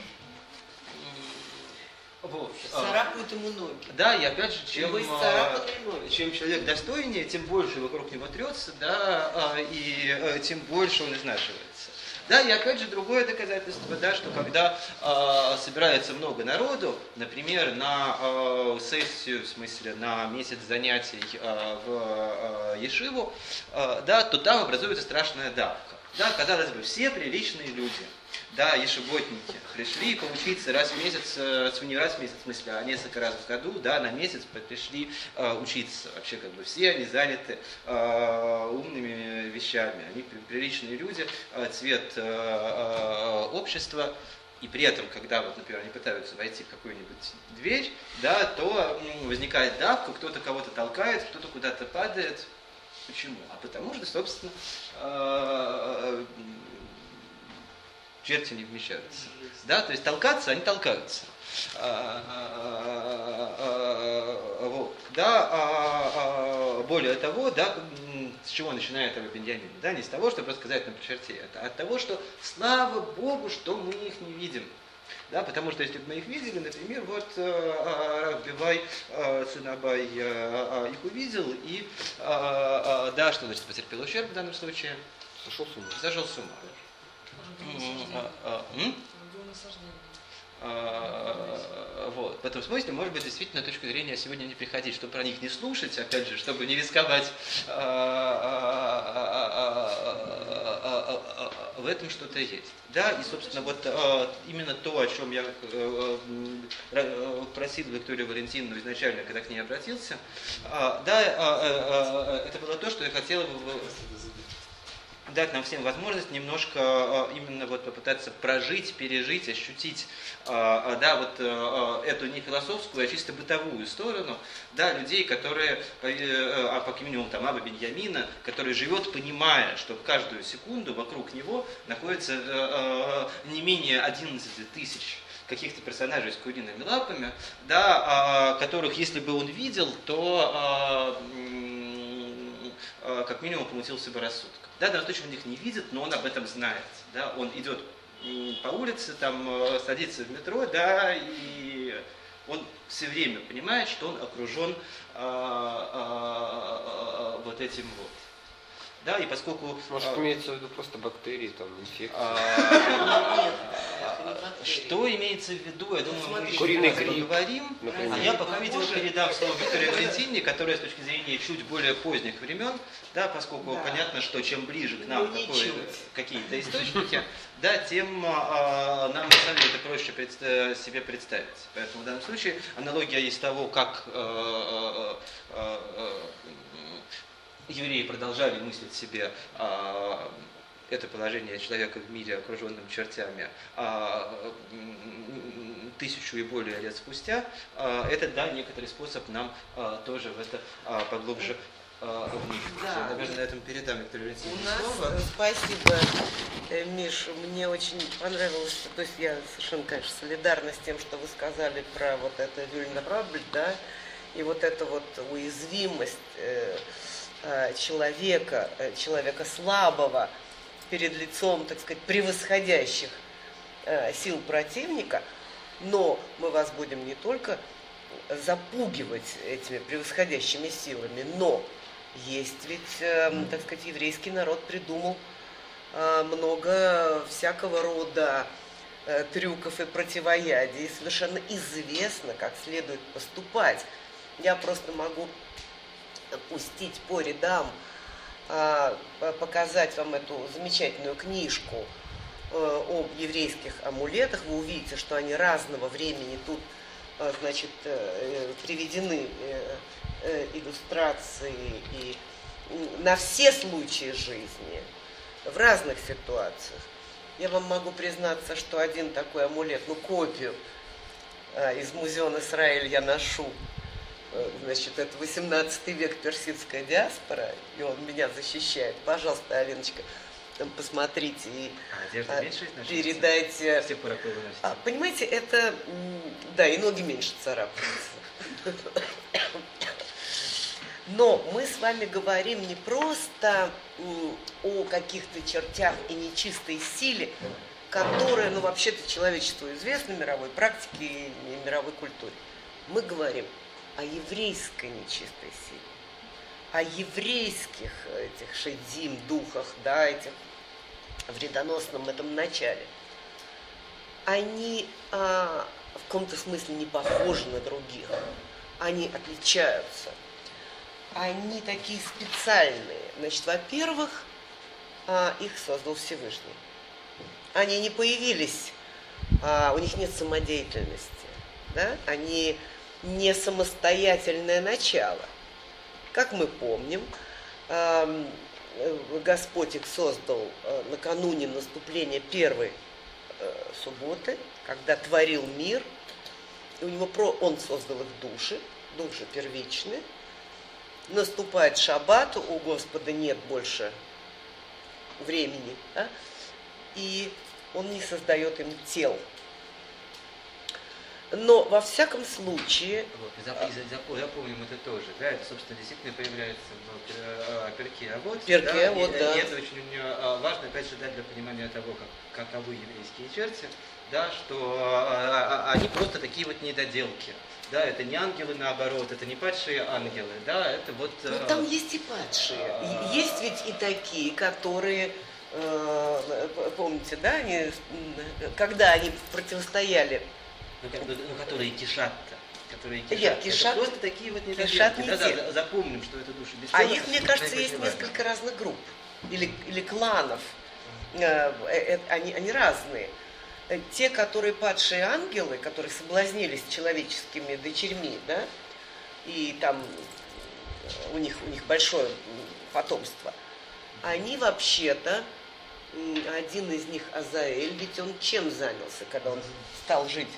Вот. Царапают ему ноги. Да, и опять же, чем, ноги. чем человек достойнее, тем больше вокруг него трется, да, и тем больше он изнашивается. Да, и опять же другое доказательство, да, что когда э, собирается много народу, например, на э, сессию, в смысле на месяц занятий э, в э, Ешиву, э, да, то там образуется страшная давка. Да, казалось бы, все приличные люди, да, ешеботники, пришли поучиться раз в месяц, э, не раз в месяц, в смысле, а несколько раз в году, да, на месяц пришли э, учиться. Вообще, как бы, все они заняты э, умными вещами, они приличные люди, э, цвет э, э, общества, и при этом, когда, вот, например, они пытаются войти в какую-нибудь дверь, да, то м, возникает давка, кто-то кого-то толкает, кто-то куда-то падает. Почему? А потому что, собственно, э, черти не вмещаются. Да, то есть толкаться, они толкаются. А, а, а, а, вот. Да, а, а, более того, да, с чего начинает Раби Беньямин? Да, не с того, чтобы рассказать нам про чертей, а от того, что слава Богу, что мы их не видим. Да, потому что если бы мы их видели, например, вот Рав Бивай, сын Абай, их увидел и, да, что значит потерпел ущерб в данном случае? Сошел с ума. Сошел с ума. Вот. В этом смысле, может быть, действительно, точку зрения сегодня не приходить, чтобы про них не слушать, опять же, чтобы не рисковать. В этом что-то есть. Да, и, собственно, вот именно то, о чем я просил Викторию Валентиновну изначально, когда к ней обратился, да, это было то, что я хотел дать нам всем возможность немножко именно вот попытаться прожить, пережить, ощутить, да, вот эту не философскую, а чисто бытовую сторону, да, людей, которые, а по минимуму там Аба Беньямина, который живет, понимая, что в каждую секунду вокруг него находится не менее одиннадцати тысяч каких-то персонажей с куриными лапами, да, которых, если бы он видел, то как минимум помутился бы рассудком. Да, в данном случае он их не видит, но он об этом знает. Да, он идет по улице, там, садится в метро, да, и он все время понимает, что он окружен а, а, а, вот этим вот. Да, и поскольку... Может, имеется в виду просто бактерии, там, инфекции? Что имеется в виду, я думаю, мы еще куриный раз поговорим. например. А я пока, видимо, передам слово Виктории Валентиновне, которая с точки зрения чуть более поздних времен, да, поскольку Да. понятно, что чем ближе к нам Ну, не какое- чуть. какие-то источники, да, тем а, нам на самом деле это проще предста- себе представить. Поэтому в данном случае аналогия из того, как а, а, а, а, евреи продолжали мыслить себе а, это положение человека в мире, окруженным чертями, а, м, тысячу и более лет спустя, а, это, да, некоторый способ нам а, тоже в это а, поглубже а, вникнуть. Да. Я, наверное, на этом передам Викторию У Валентиновне нас, слово. э, спасибо, э, Миш, мне очень понравилось, что, то есть я совершенно, конечно, солидарна с тем, что вы сказали про вот это вюльнерабль, да, и вот эта вот уязвимость э, э, человека, э, человека слабого перед лицом, так сказать, превосходящих э, сил противника, но мы вас будем не только запугивать этими превосходящими силами, но есть ведь, э, так сказать, еврейский народ придумал э, много всякого рода э, трюков и противоядий, и совершенно известно, как следует поступать. Я просто могу пустить по рядам, э, показать вам эту замечательную книжку э, об еврейских амулетах. Вы увидите, что они разного времени тут э, значит, э, приведены э, э, иллюстрации и на все случаи жизни, в разных ситуациях. Я вам могу признаться, что один такой амулет, ну, копию э, из музея Израиль я ношу. Э, значит, это восемнадцатый век, персидская диаспора, и он меня защищает. Пожалуйста, Алиночка, там посмотрите и А одежда а, меньше изнашивается? передайте. С тех пор, как вы выносите? А, понимаете, это, да, и ноги меньше царапаются. Но мы с вами говорим не просто о каких-то чертях и нечистой силе, которая, ну, вообще-то человечеству известна в мировой практике и мировой культуре. Мы говорим о еврейской нечистой силе, о еврейских этих шедим, духах, да, этих вредоносном этом начале. Они а, в каком-то смысле не похожи на других, они отличаются. Они такие специальные. Значит, во-первых, их создал Всевышний. Они не появились, у них нет самодеятельности. Да? Они не самостоятельное начало. Как мы помним, Господь их создал накануне наступления первой субботы, когда творил мир. И у него про... Он создал их души, души первичные. Наступает шаббат, у Господа нет больше времени, да? И Он не создает им тел. Но во всяком случае... Вот, запомним это тоже, да, это, собственно, действительно появляется в Перке Авот. Перке Авот, да. И это очень важно, опять же, да, для понимания того, как, каковы еврейские черти, да, что они просто такие вот недоделки. Да, это не ангелы, наоборот, это не падшие ангелы, да, это вот... Ну, там есть и падшие. Есть ведь и такие, которые, помните, да, они, когда они противостояли... Ну, которые кишат-то. Которые кишат. Нет, кишат, это просто такие вот недоделки. Да, да, запомним, что это души без А тела. их, мне кажется, есть несколько разных групп. Или, или кланов. Они, они разные. Те, которые падшие ангелы, которые соблазнились человеческими дочерьми, да, и там у них, у них большое потомство, они вообще-то, один из них Азаэль, ведь он чем занялся, когда он стал жить?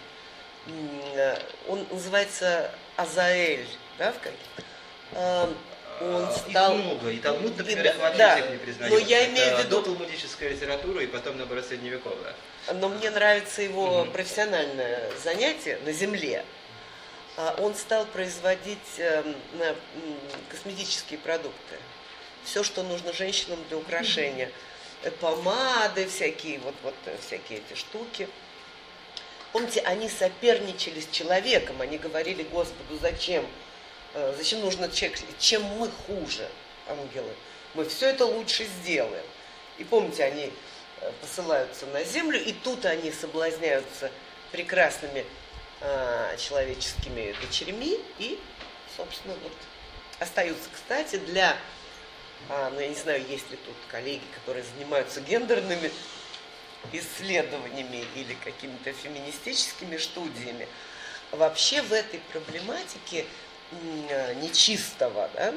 Он называется Азаэль, да, в каких? Он стал... Их много, и Талмуд, например, да, их вообще да, всех не признает. Но я имею в виду... Доталмудическая литература и потом, наоборот, средневековая. Но мне нравится его Mm-hmm. профессиональное занятие на земле. Он стал производить косметические продукты. Все, что нужно женщинам для украшения. Помады, всякие, вот, вот всякие эти штуки. Помните, они соперничали с человеком. Они говорили Господу, зачем? Зачем нужно человек? Чем мы хуже, ангелы? Мы все это лучше сделаем. И помните, они посылаются на землю, и тут они соблазняются прекрасными э, человеческими дочерьми и, собственно, вот остаются. Кстати, для, э, ну я не знаю, есть ли тут коллеги, которые занимаются гендерными исследованиями или какими-то феминистическими студиями, вообще в этой проблематике э, нечистого, да,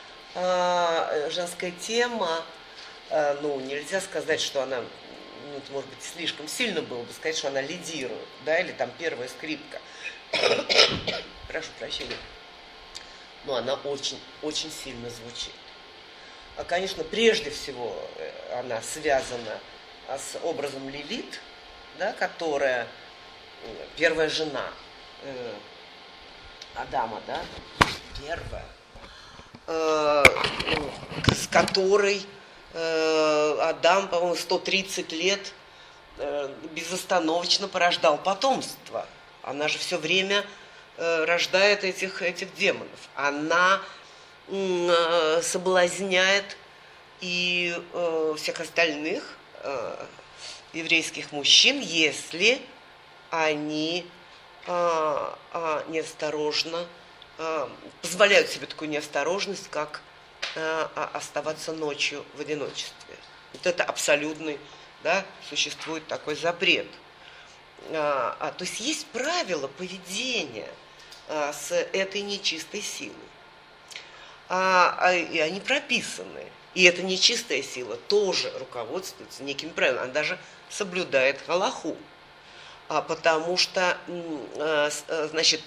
э, женская тема, ну, нельзя сказать, что она, ну, это, может быть, слишком сильно было бы сказать, что она лидирует, да, или там первая скрипка. Прошу прощения. Но она очень, очень сильно звучит. А, конечно, прежде всего она связана с образом Лилит, да, которая первая жена э, Адама, да, первая, э, с которой Адам, по-моему, сто тридцать лет безостановочно порождал потомство. Она же все время рождает этих, этих демонов. Она соблазняет и всех остальных еврейских мужчин, если они неосторожно позволяют себе такую неосторожность, как оставаться ночью в одиночестве. Вот это абсолютный, да, существует такой запрет. а, а, то есть есть правила поведения а, с этой нечистой силой. А, а, и они прописаны. И эта нечистая сила тоже руководствуется некими правилами. Она даже соблюдает галаху. А, потому что, а, значит,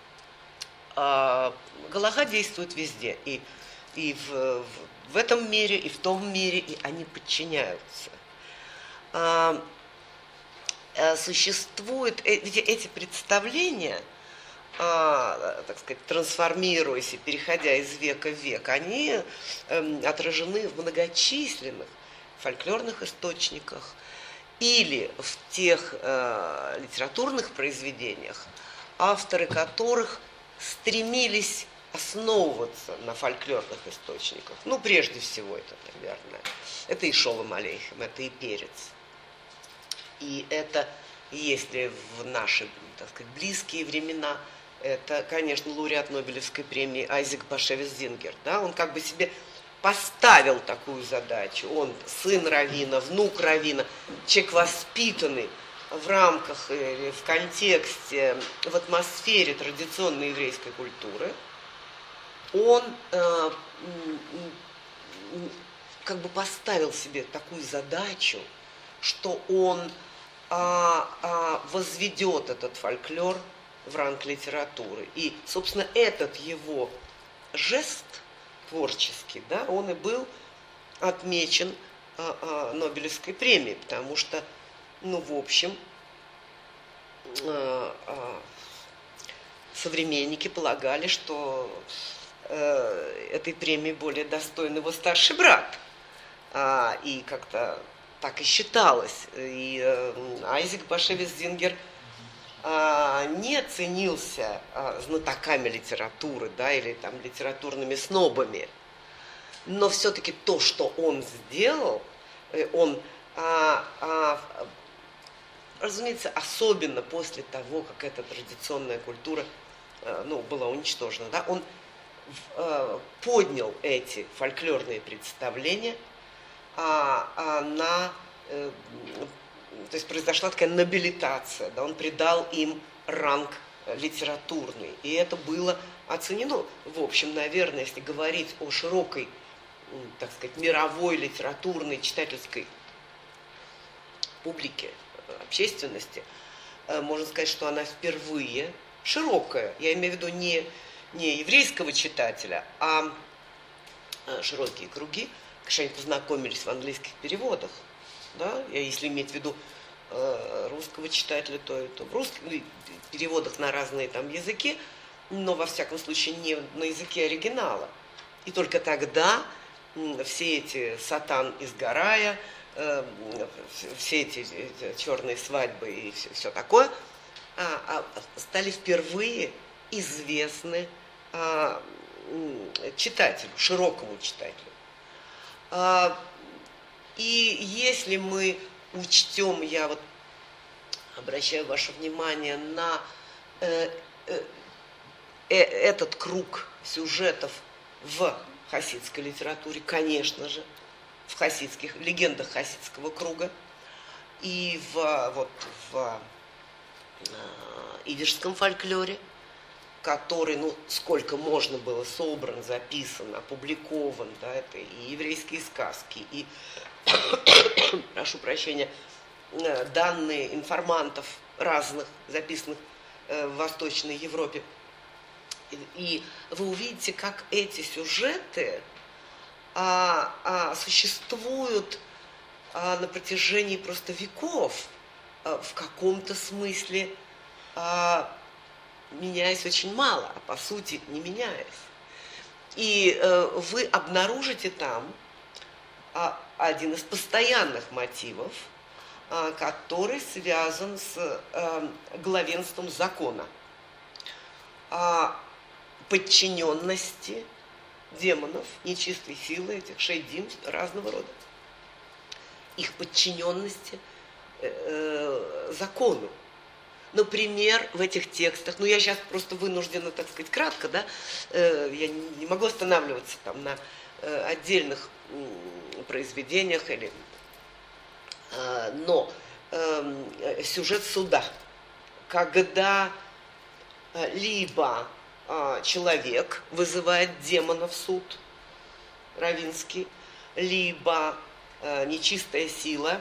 а, галаха действует везде. И, и в, в, в этом мире, и в том мире, и они подчиняются. А, а, существуют эти, эти представления, а, так сказать, трансформируясь и переходя из века в век, они э, отражены в многочисленных фольклорных источниках или в тех э, литературных произведениях, авторы которых стремились основываться на фольклорных источниках. Ну, прежде всего, это, наверное, это и Шолом Алейхем, это и Перец. И это, если в наши, так сказать, близкие времена, это, конечно, лауреат Нобелевской премии Айзек Башевис Зингер. Да? Он как бы себе поставил такую задачу. Он сын раввина, внук раввина, человек воспитанный в рамках, в контексте, в атмосфере традиционной еврейской культуры. Он э, как бы поставил себе такую задачу, что он а, а, возведет этот фольклор в ранг литературы. И, собственно, этот его жест творческий, да, он и был отмечен а, а, Нобелевской премией, потому что, ну, в общем, а, а, современники полагали, что а, этой премии более достоин его старший брат. А, и как-то так и считалось. И а, Айзек Башевис Зингер а, не ценился а, знатоками литературы, да, или там литературными снобами. Но все-таки то, что он сделал, он, а, а, разумеется, особенно после того, как эта традиционная культура а, ну, была уничтожена, да, он а, поднял эти фольклорные представления а, а, на... А, то есть произошла такая нобилитация, да, он придал им ранг литературный. И это было оценено, в общем, наверное, если говорить о широкой, так сказать, мировой литературной читательской публике, общественности, можно сказать, что она впервые широкая, я имею в виду не, не еврейского читателя, а широкие круги, конечно, они познакомились в английских переводах. Да? Если иметь в виду э, русского читателя, то, то в русских переводах на разные там языки, но во всяком случае не на языке оригинала. И только тогда э, все эти «Сатан из Гарая», э, все эти, эти черные свадьбы и все, все такое а, а, стали впервые известны а, читателю, широкому читателю. А, И если мы учтем, я вот обращаю ваше внимание на э, э, э, этот круг сюжетов в хасидской литературе, конечно же, в хасидских, в легендах хасидского круга и в, вот, в э, идишском фольклоре, который, ну, сколько можно было собран, записан, опубликован, да, это и еврейские сказки, и прошу прощения, данные информантов разных, записанных в Восточной Европе. И вы увидите, как эти сюжеты а, а, существуют а, на протяжении просто веков, а, в каком-то смысле а, меняясь очень мало, а по сути не меняясь. И а, вы обнаружите там а, один из постоянных мотивов, а, который связан с а, главенством закона, а, подчиненности демонов, нечистой силы, этих шейдим разного рода, их подчиненности э, э, закону. Например, в этих текстах, ну я сейчас просто вынуждена, так сказать, кратко, да, э, я не могу останавливаться там на э, отдельных э, произведениях, или, э, но э, сюжет суда, когда либо человек вызывает демона в суд, равинский, либо нечистая сила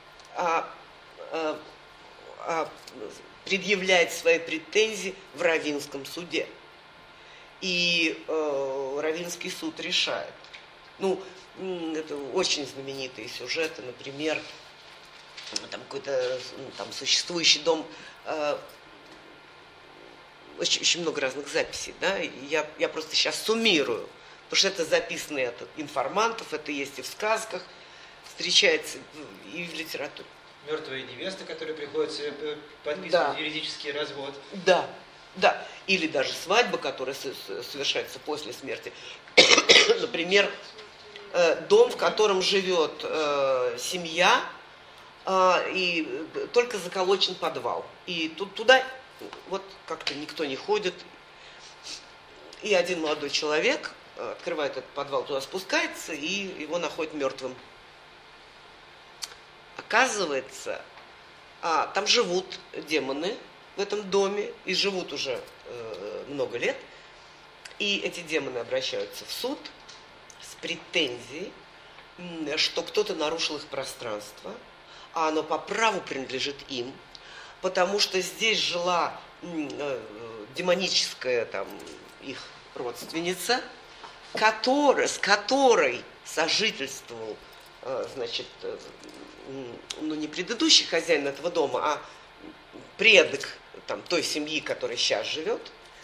предъявляет свои претензии в равинском суде. И э, равинский суд решает. Ну, это очень знаменитые сюжеты, например, там какой-то ну, там существующий дом, э, очень, очень много разных записей, да, и я, я просто сейчас суммирую, потому что это записано от информантов, это есть и в сказках, встречается и в литературе. Мертвая невеста, которая приходится подписывать Да. юридический развод. Да, да. Или даже свадьба, которая совершается после смерти. Например, дом, в котором живет семья, и только заколочен подвал. И тут туда вот как-то никто не ходит. И один молодой человек открывает этот подвал, туда спускается, и его находит мертвым. Оказывается, а, там живут демоны в этом доме, и живут уже э, много лет. И эти демоны обращаются в суд с претензией, что кто-то нарушил их пространство, а оно по праву принадлежит им, потому что здесь жила э, демоническая там, их родственница, которая, с которой сожительствовал э, значит, э, ну, не предыдущий хозяин этого дома, а предок там, той семьи, которая сейчас живет.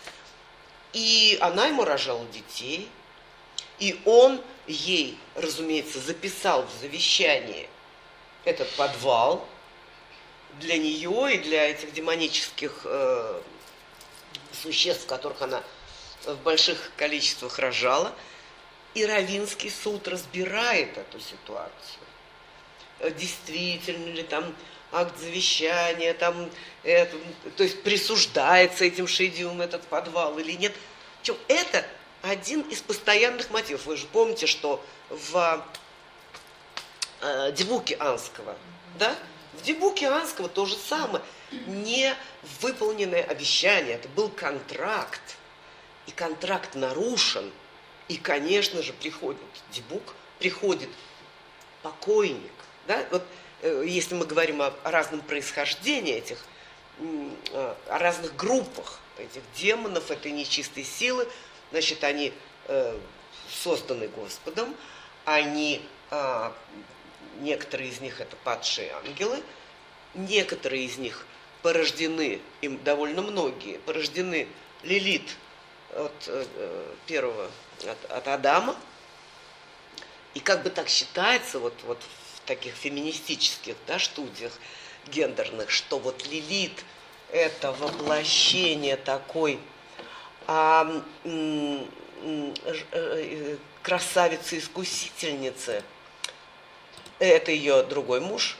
И она ему рожала детей. И он ей, разумеется, записал в завещании этот подвал для нее и для этих демонических э, существ, которых она в больших количествах рожала. И Равинский суд разбирает эту ситуацию. Действительно ли там акт завещания, там, это, то есть присуждается этим шедиум этот подвал или нет. Причем это один из постоянных мотивов. Вы же помните, что в э, Дебуке Анского, да? В Дебуке Анского то же самое. Не выполненное обещание, это был контракт. И контракт нарушен. И, конечно же, приходит Дебук, приходит покойник. Да? Вот, э, если мы говорим о, о разном происхождении этих, э, о разных группах этих демонов, этой нечистой силы, значит, они э, созданы Господом, они, э, некоторые из них это падшие ангелы, некоторые из них порождены, им довольно многие, порождены Лилит от э, первого, от, от Адама, и как бы так считается, вот, вот в таких феминистических, да, студиях гендерных, что вот Лилит – это воплощение такой а, м, м, э, красавицы-искусительницы. Это ее другой муж,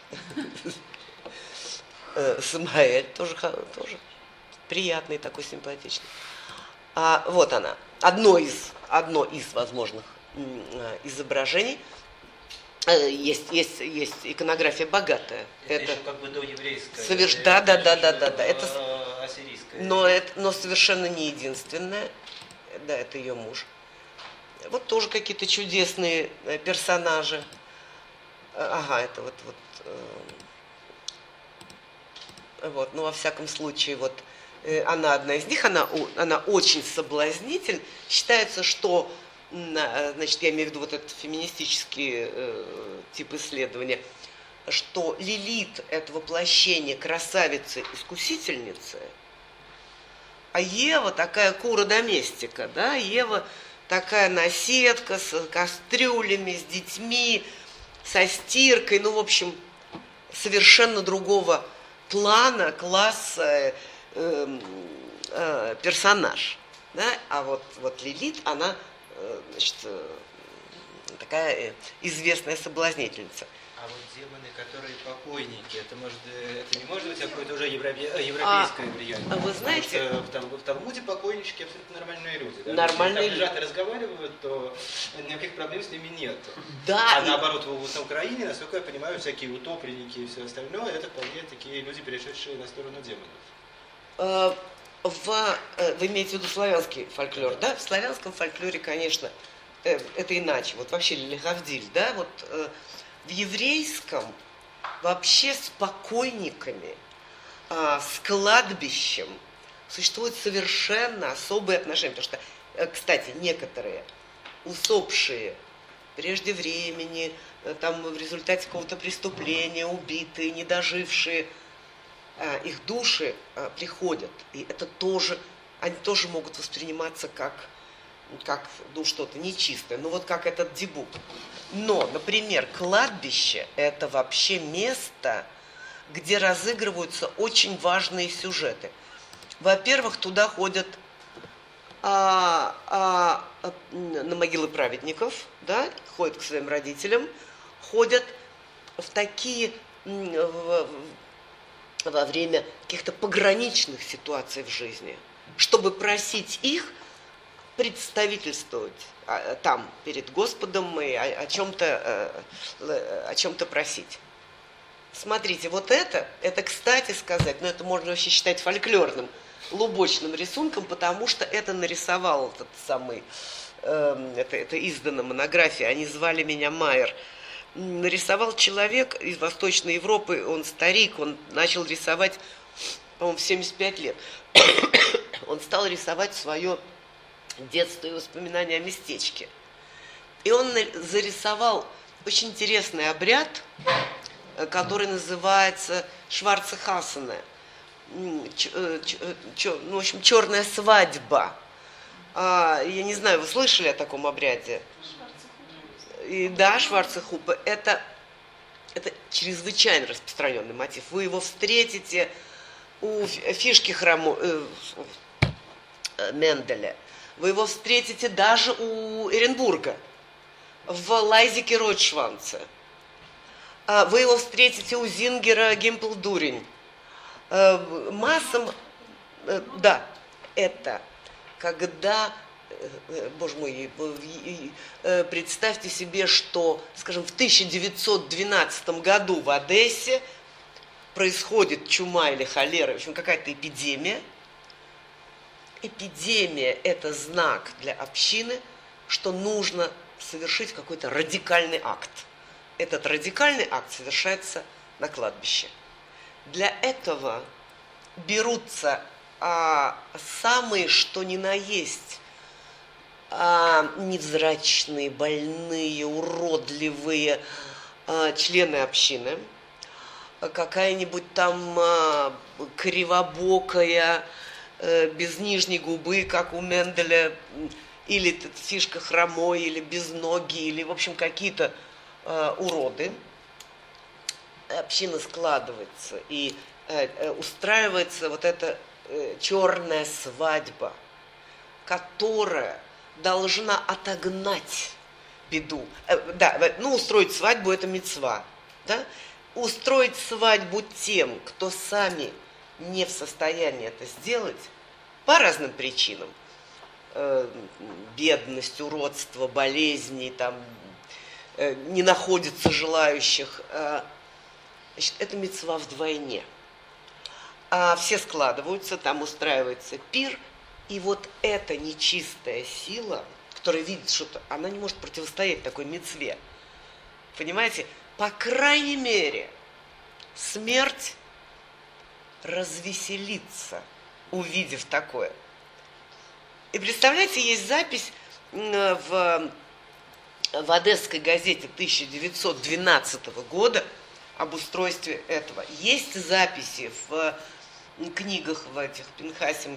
Самаэль, тоже, тоже приятный, такой симпатичный. А, вот она, одно из, одно из возможных изображений. Есть, есть, есть иконография богатая. Это, это еще как бы доеврейская. Соверш... Да, да, да, да, да, да. Это ассирийская. Но, это, но совершенно не единственное. Да, это ее муж. Вот тоже какие-то чудесные персонажи. Ага, это вот, вот, э, вот, ну, во всяком случае, вот, э, она одна из них, она, она очень соблазнительна. Считается, что, значит, я имею в виду вот этот феминистический э, тип исследования, что Лилит – это воплощение красавицы-искусительницы, а Ева такая кура-доместика, да, Ева такая наседка с кастрюлями, с детьми, со стиркой, ну, в общем, совершенно другого плана, класса э, э, персонаж. Да? А вот, вот Лилит, она, э, значит, э, такая известная соблазнительница. А вот демоны, которые покойники, это, может, это не может быть какое-то уже европейское а, влияние? А вы знаете... Потому что в, в Талмуде покойнички абсолютно нормальные люди. Да? Нормальные люди. Если там лежат и разговаривают, то никаких проблем с ними нет. Да, а и... наоборот, вот на Украине, насколько я понимаю, всякие утопленники и все остальное, это вполне такие люди, перешедшие на сторону демонов. Э, В, э, вы имеете в виду славянский фольклор, да? В славянском фольклоре, конечно, э, это иначе. Вот вообще лихавдиль, да? Вот э, в еврейском вообще с покойниками, э, с кладбищем существуют совершенно особые отношения. Потому что, э, кстати, некоторые усопшие прежде времени, э, там в результате какого-то преступления, убитые, недожившие, их души приходят, и это тоже, они тоже могут восприниматься как, как ну, что-то нечистое, ну вот как этот дебут. Но, например, кладбище – это вообще место, где разыгрываются очень важные сюжеты. Во-первых, туда ходят а, а, на могилы праведников, да, ходят к своим родителям, ходят в такие... В, во время каких-то пограничных ситуаций в жизни, чтобы просить их представительствовать там перед Господом и о, о чем-то о чем-то просить. Смотрите, вот это, это, кстати сказать, но это можно вообще считать фольклорным, лубочным рисунком, потому что это нарисовал этот самый, э, это, это издана монография, они звали меня Майер. Нарисовал человек из Восточной Европы, он старик, он начал рисовать, по-моему, в семьдесят пять лет. Он стал рисовать свое детство и воспоминания о местечке. И он зарисовал очень интересный обряд, который называется Шварцехасене. Ну, в общем, черная свадьба. Я не знаю, вы слышали о таком обряде? И, да, Шварцехупе, это, это чрезвычайно распространенный мотив. Вы его встретите у Фишки храмо, э, Менделя, вы его встретите даже у Эренбурга, в Лайзике Ройчшванце. Вы его встретите у Зингера Гимплдурень. Массам, да, это когда... Боже мой, представьте себе, что, скажем, в тысяча девятьсот двенадцатом году в Одессе происходит чума или холера, в общем, какая-то эпидемия. Эпидемия – это знак для общины, что нужно совершить какой-то радикальный акт. Этот радикальный акт совершается на кладбище. Для этого берутся а, самые, что ни на есть, А, невзрачные, больные, уродливые а, члены общины, какая-нибудь там а, кривобокая, а, без нижней губы, как у Менделя, или Фишка хромой, или без ноги, или, в общем, какие-то а, уроды. Община складывается, и а, устраивается вот эта а, черная свадьба, которая должна отогнать беду. Да, ну, устроить свадьбу – это мицва. Да? Устроить свадьбу тем, кто сами не в состоянии это сделать, по разным причинам. Бедность, уродство, болезни, там, не находится желающих. Значит, это мицва вдвойне. А все складываются, там устраивается пир. И вот эта нечистая сила, которая видит что-то, она не может противостоять такой мицве. Понимаете? По крайней мере, смерть развеселится, увидев такое. И представляете, есть запись в, в Одесской газете тысяча девятьсот двенадцатого года об устройстве этого. Есть записи в книгах, в этих Пинхасим,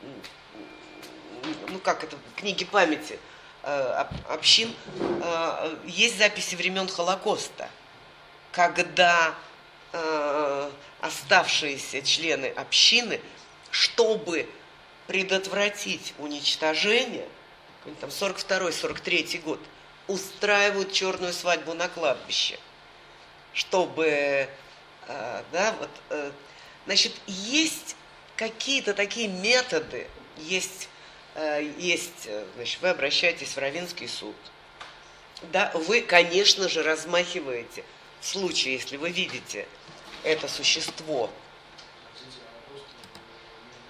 ну как это, книги памяти э, общин, э, есть записи времен Холокоста, когда э, оставшиеся члены общины, чтобы предотвратить уничтожение, там сорок второй сорок третий год, устраивают черную свадьбу на кладбище, чтобы, э, да, вот, э, значит, есть какие-то такие методы, есть Есть, значит, вы обращаетесь в Раввинский суд. Да, вы, конечно же, размахиваете в случае, если вы видите это существо.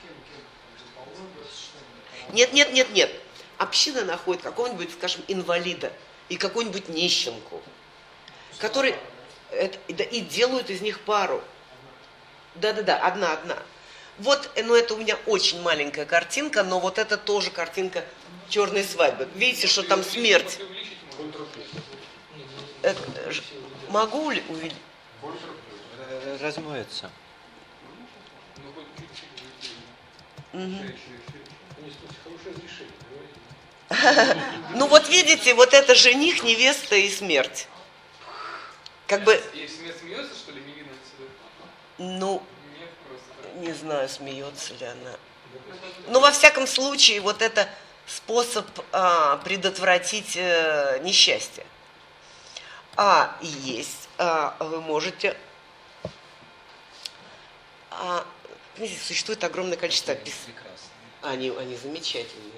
Нет, нет, нет, нет. Община находит какого-нибудь, скажем, инвалида и какую-нибудь нищенку, который это, да, и делают из них пару. Да-да-да, одна-одна. Вот, ну это у меня очень маленькая картинка, но вот это тоже картинка черной свадьбы. Видите, что там смерть. Это, могу ли увидеть? Размоется. Ну вот видите, вот это жених, невеста и смерть. Как бы... И смеется, смеется, что ли, невинная всегда? Ну, Нет, просто. не знаю, смеется ли она. Но во всяком случае, вот это способ а, предотвратить а, несчастье. А есть, а, вы можете... А, видите, существует огромное количество опис... Они, они замечательные.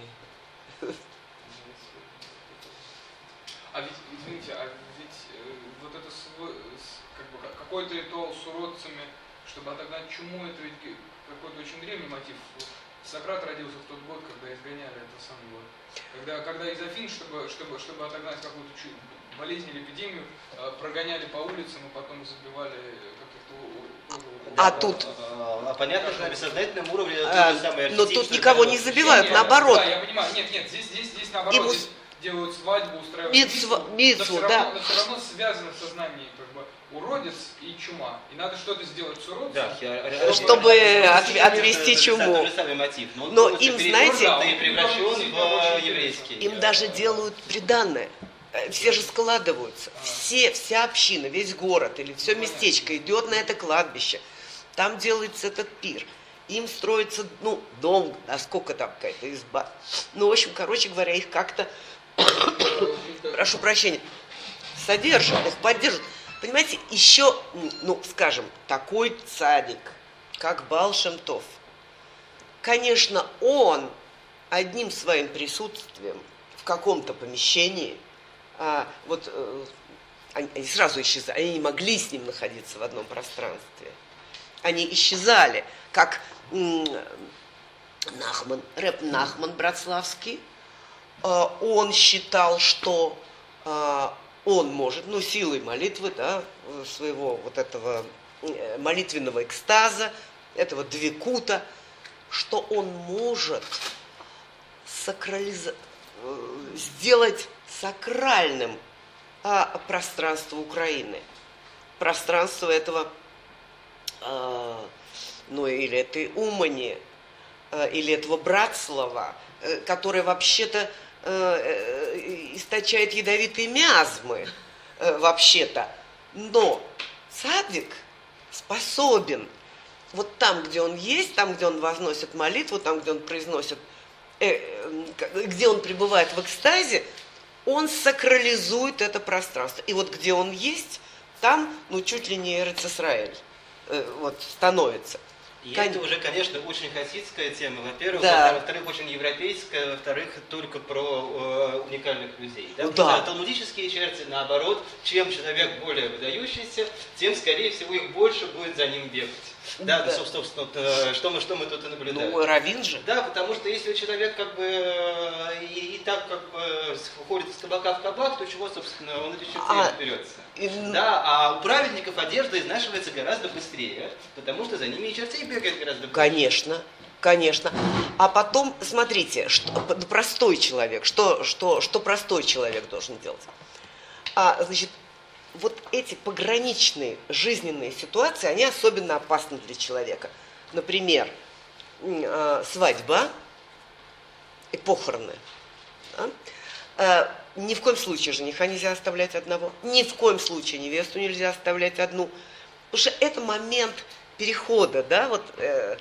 А ведь, извините, а ведь э, вот это свой, с, как бы, какой-то ритуал с уродцами, чтобы отогнать чуму, это ведь какой-то очень древний мотив. Сократ родился в тот год, когда изгоняли это самое вот. Когда, когда из Афин, чтобы, чтобы, чтобы отогнать какую-то чу- болезнь или эпидемию, э, прогоняли по улицам и потом забивали каких-то... А тут... А, а понятно, что на бессознательном уровне А, то же самое но архетип, тут что никого это- не забивают, Нет, наоборот. Да, я понимаю. Нет, нет, здесь, здесь, здесь наоборот. Ему Здесь делают свадьбу, устраивают Мицва- мицву, но, все да. равно, но все равно связано в сознании как бы уродец и чума. И надо что-то сделать с уродцем. Да, я- Чтобы я- от- я- отвести это чуму. Тот же самый мотив. Но, он Но полностью им, перевернут знаете, и превращен в еврейский. Им даже делают приданное. Э, Все же складываются. Все, вся община, весь город или все местечко идет на это кладбище. Там делается этот пир. Им строится, ну, дом, а сколько там какая-то изба. Ну, в общем, короче говоря, их как-то, прошу прощения, содержат, их поддерживают. Понимаете, еще, ну, скажем, такой цадик, как Баал Шем Тов, конечно, он одним своим присутствием в каком-то помещении, а, вот э, они, они сразу исчезали, они не могли с ним находиться в одном пространстве. Они исчезали, как м, Нахман, рэп Нахман Братславский, э, он считал, что э, он может, ну, силой молитвы, да, своего вот этого э, молитвенного экстаза, этого двекута, что он может сакрализа... сделать сакральным а, пространство Украины. Пространство этого, а, ну или этой Умани, а, или этого Братслава, а, которое вообще-то а, источает ядовитые миазмы, а, вообще-то. Но цадик способен вот там, где он есть, там, где он возносит молитву, там, где он произносит, э, э, где он пребывает в экстазе, он сакрализует это пространство. И вот где он есть, там, ну, чуть ли не Эрец Исраэль э, вот, становится. И Кон- это уже, конечно, очень хасидская тема, во-первых, Да. во-вторых, очень европейская, во-вторых, только про э, уникальных людей. Да? Да. Потому что талмудические черти, наоборот, чем человек более выдающийся, тем, скорее всего, их больше будет за ним бегать. Да, Да. да. собственно, вот, э, что, мы, что мы тут и наблюдаем. Ну, раввин же. Да, потому что если человек как бы э, и, и так как бы ходит с кабака в кабак, то чего, собственно, он еще А, берется. И, Да, а у праведников одежда изнашивается гораздо быстрее, потому что за ними и чертей бегает гораздо быстрее. Конечно, конечно. А потом, смотрите, что, простой человек, что, что, что простой человек должен делать? А, значит, вот эти пограничные жизненные ситуации, они особенно опасны для человека. Например, э, свадьба и похороны. Да? Э, ни в коем случае жениха нельзя оставлять одного, ни в коем случае невесту нельзя оставлять одну. Потому что это момент перехода, да, вот э,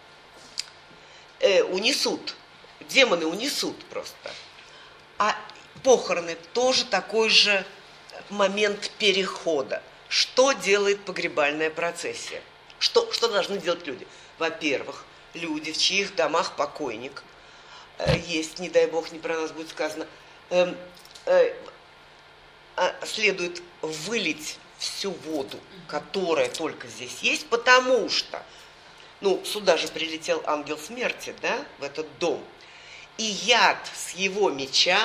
э, унесут, демоны унесут просто. А похороны тоже такой же момент перехода. Что делает погребальная процессия? Что, что должны делать люди? Во-первых, люди, в чьих домах покойник э, есть, не дай бог, не про нас будет сказано, э, э, э, следует вылить всю воду, которая только здесь есть, потому что, ну, сюда же прилетел ангел смерти, да, в этот дом. и яд с его меча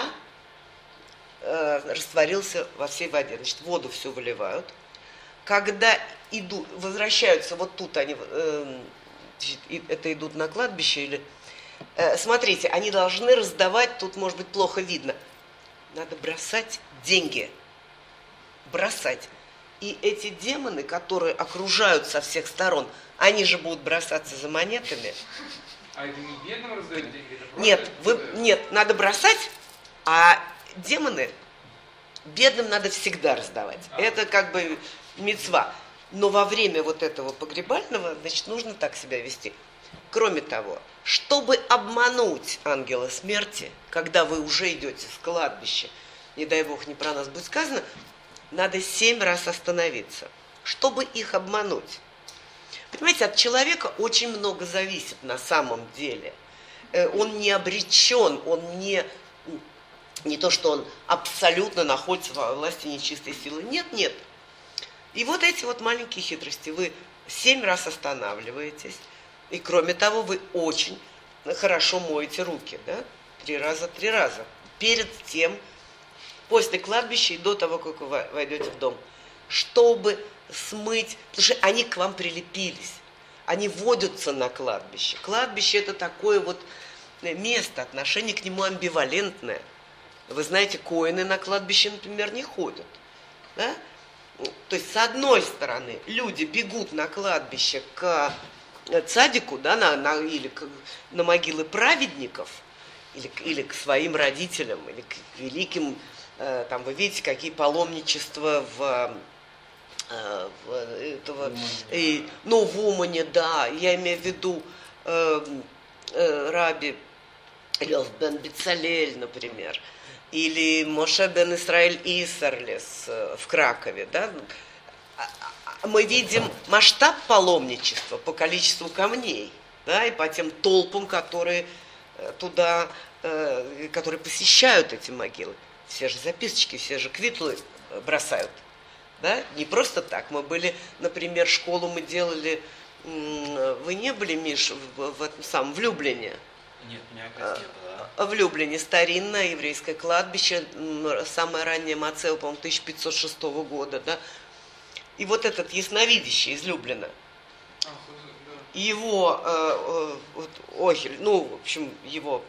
э, растворился во всей воде. Значит, воду всю выливают. Когда идут, возвращаются, вот тут они, э, это идут на кладбище или... Э, смотрите, они должны раздавать, тут, может быть, плохо видно. Надо бросать деньги. Бросать. И эти демоны, которые окружают со всех сторон, они же будут бросаться за монетами. А это не бедным раздают деньги? Это просто Нет, вы, нет, надо бросать, а демоны бедным надо всегда раздавать. А. Это как бы мицва. Но во время вот этого погребального, значит, нужно так себя вести. Кроме того, чтобы обмануть ангела смерти, когда вы уже идете с кладбища, не дай бог, не про нас будет сказано, надо семь раз остановиться, чтобы их обмануть. Понимаете, от человека очень много зависит на самом деле. Он не обречен, он не, не то, что он абсолютно находится во власти нечистой силы. Нет, нет. И вот эти вот маленькие хитрости. Вы семь раз останавливаетесь, и кроме того, вы очень хорошо моете руки, да? Три раза, три раза. Перед тем, после кладбища и до того, как вы войдете в дом, чтобы смыть, потому что они к вам прилепились, они водятся на кладбище. Кладбище – это такое вот место, отношение к нему амбивалентное. Вы знаете, коины на кладбище, например, не ходят. Да? То есть, с одной стороны, люди бегут на кладбище к цадику, да, на, на, или к, на могилы праведников, или, или к своим родителям, или к великим. Там вы видите, какие паломничества в, в этого, и, ну, в Умане, да, я имею в виду э, э, Раби Лев бен Бецалель, например, или Моше бен Исраэль Исарлес в Кракове, да. Мы видим масштаб паломничества по количеству камней, да, и по тем толпам, которые туда, э, которые посещают эти могилы. Все же записочки, все же квитлы бросают. Да? Не просто так. Мы были, например, школу мы делали... Вы не были, Миш, в, в этом самом, в Люблине? Нет, меня как раз не было. В Люблине старинное еврейское кладбище, самое раннее Мацео, по-моему, тысяча пятьсот шестого года. Да? И вот этот ясновидящий из Люблина, А, да. его, э, э, Охель, ну, в общем, его...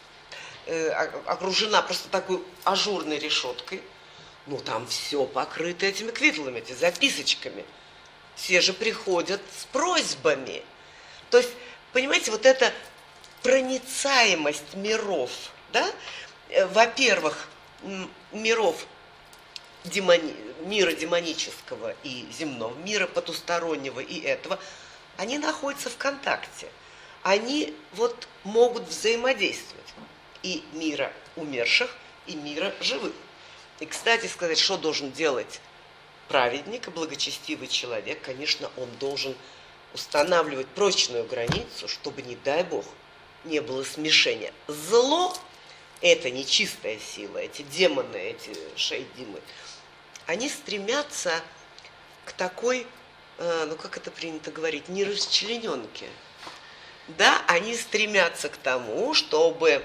окружена просто такой ажурной решеткой. Ну, там все покрыто этими квитлами, этими записочками. Все же приходят с просьбами. То есть, понимаете, вот эта проницаемость миров, да? Во-первых, миров демони... мира демонического и земного, мира потустороннего и этого, они находятся в контакте. Они вот могут взаимодействовать. И мира умерших, и мира живых. И, кстати сказать, что должен делать праведник и благочестивый человек? Конечно, он должен устанавливать прочную границу, чтобы, не дай Бог, не было смешения. Зло – это нечистая сила, эти демоны, эти шейдимы, они стремятся к такой, ну как это принято говорить, нерасчлененке. Да, они стремятся к тому, чтобы...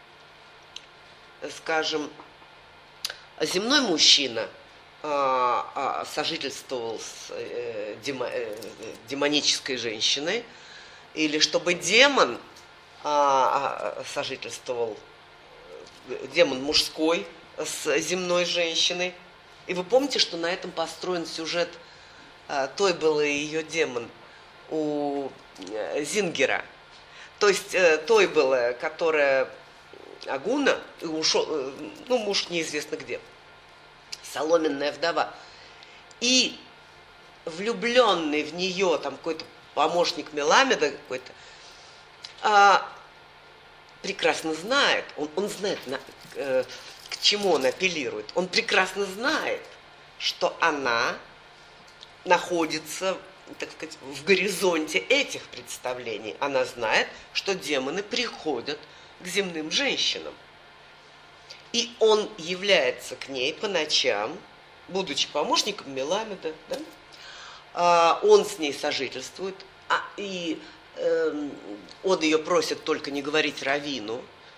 скажем, земной мужчина а, а, сожительствовал с э, демо, э, демонической женщиной, или чтобы демон а, а, сожительствовал, демон мужской с земной женщиной. И вы помните, что на этом построен сюжет а, «Той был и ее демон» у э, Зингера. То есть э, той была, которая... Агуна, ушел, ну, муж неизвестно где, соломенная вдова, и влюбленный в нее там какой-то помощник Меламеда какой-то, а, прекрасно знает, он, он знает, на, э, к чему он апеллирует, он прекрасно знает, что она находится, так сказать, в горизонте этих представлений. Она знает, что демоны приходят к земным женщинам. И он является к ней по ночам, будучи помощником Меламеда, да? а, он с ней сожительствует, а, и э, он ее просит только не говорить раввину,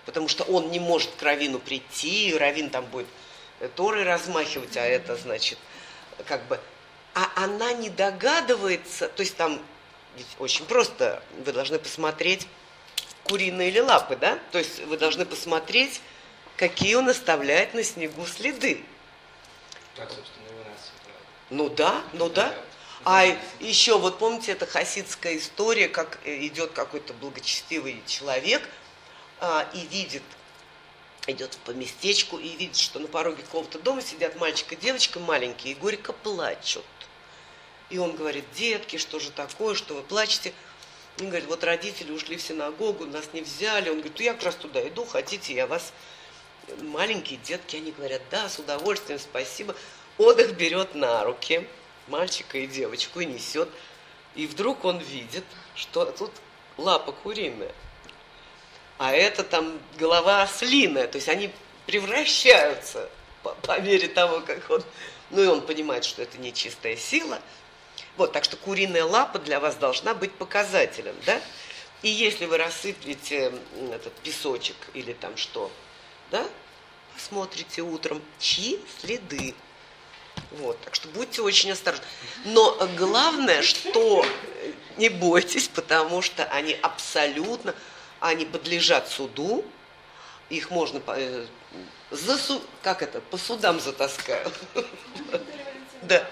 потому что он не может к раввину прийти, раввин там будет Торой размахивать, а это значит как бы... А она не догадывается, то есть там ведь очень просто, вы должны посмотреть куриные или лапы, да? То есть вы должны посмотреть, какие он оставляет на снегу следы. Так, собственно, и у нас. Ну да, ну да. А еще, вот помните, это хасидская история, как идет какой-то благочестивый человек а, и видит, идет по местечку и видит, что на пороге какого-то дома сидят мальчик и девочка маленькие и горько плачут. И он говорит: детки, что же такое, что вы плачете? Он говорит: вот родители ушли в синагогу, нас не взяли. Он говорит: ну я как раз туда иду, хотите, я вас... Маленькие детки, они говорят: да, с удовольствием, спасибо. Он их берет на руки, мальчика и девочку, и несет. И вдруг он видит, что тут лапа куриная. А это там голова ослиная. То есть они превращаются по, по мере того, как он... Ну и он понимает, что это нечистая сила. Вот, так что куриная лапа для вас должна быть показателем, да? И если вы рассыплете этот песочек или там что, да, посмотрите утром, чьи следы. Вот, так что будьте очень осторожны. Но главное, что не бойтесь, потому что они абсолютно, они подлежат суду, их можно э, за су, как это, по судам затаскают. Да.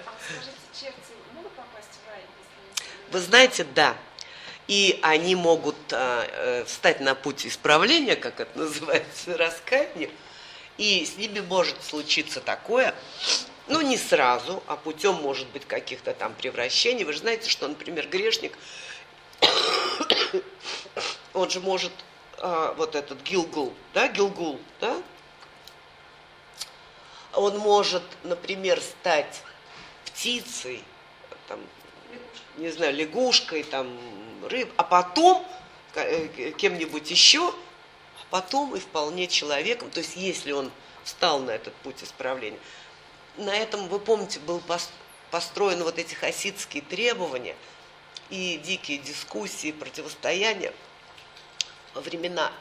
Вы знаете, да. И они могут э, встать на путь исправления, как это называется, раскаяния. И с ними может случиться такое, ну не сразу, а путем, может быть, каких-то там превращений. Вы же знаете, что, например, грешник, он же может, э, вот этот Гилгул, да, Гилгул, да, он может, например, стать птицей, там, не знаю, лягушкой, там, рыб, а потом кем-нибудь еще, а потом и вполне человеком. То есть, если он встал на этот путь исправления. На этом, вы помните, был построены вот эти хасидские требования и дикие дискуссии, противостояния во времена,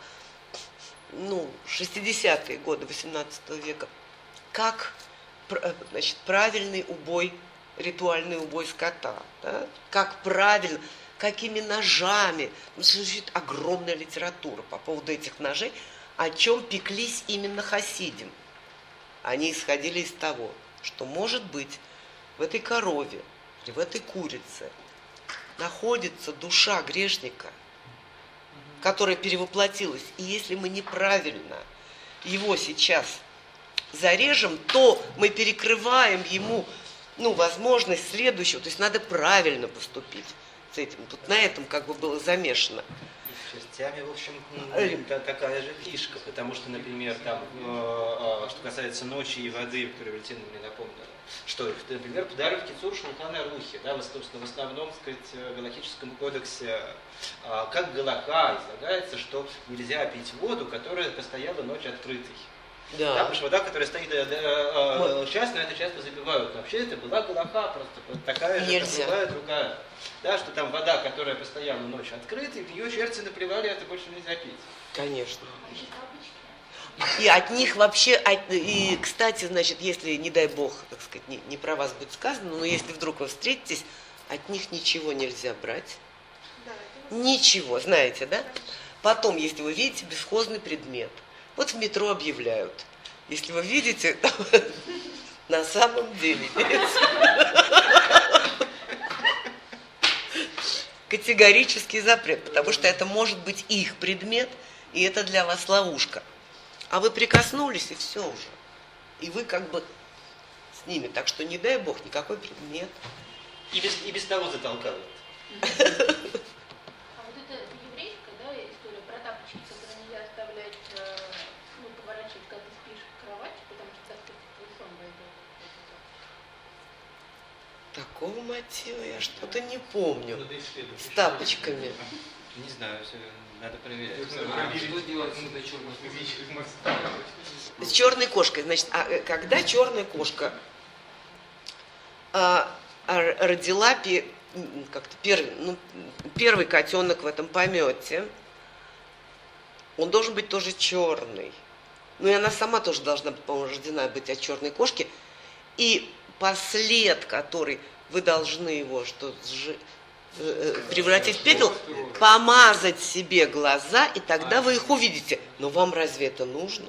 ну, шестидесятые годы восемнадцатого века. Как, значит, правильный убой, ритуальный убой скота, да? Как правильно, какими ножами. Существует огромная литература по поводу этих ножей, о чем пеклись именно хасидим. Они исходили из того, что, может быть, в этой корове или в этой курице находится душа грешника, которая перевоплотилась. И если мы неправильно его сейчас зарежем, то мы перекрываем ему, ну, возможность следующего. То есть надо правильно поступить с этим. Тут на этом как бы было замешано. И с частями, в общем, это такая же фишка, потому что, например, там, э, что касается ночи и воды, которую Валентина мне напомнила, что, например, подарок Кицур Шулхан Арухи, да, в, в основном, так сказать, в галахическом кодексе, э, как галаха излагается, что нельзя пить воду, которая постояла ночь открытой. Да. Да, потому что вода, которая стоит э, э, часто, это часто забивают. Но вообще это была галаха, просто вот такая же, как любая другая. Да, что там вода, которая постояла ночью открытой, в нее черти наплевали, это больше нельзя пить. Конечно. И от них вообще, от, и, кстати, значит, если, не дай бог, так сказать, не, не про вас будет сказано, но если вдруг вы встретитесь, от них ничего нельзя брать. Ничего, знаете, да? Потом, если вы видите бесхозный предмет, вот в метро объявляют. Если вы видите, на самом деле категорический запрет, потому что это может быть их предмет, и это для вас ловушка. А вы прикоснулись, и все уже. И вы как бы с ними. Так что не дай бог, никакой предмет. И без, и без того затолкают. А вот это еврейская, да, история про тапочки, которые нельзя оставлять, ну, поворачивать, когда ты спишь в кровать, потому что так твой сон войдет. Такого мотива я что-то не помню. С тапочками. Не знаю, надо проверять. А что делать с этой черной кошкой? С черной кошкой. Значит, а когда черная кошка а, родила пи, как-то первый, ну, первый котенок в этом помете, он должен быть тоже черный. Ну и она сама тоже должна, по-моему, рождена быть от черной кошки. И послед, который вы должны его что сжи, э, превратить в пепел, помазать себе глаза, и тогда вы их увидите. Но вам разве это нужно?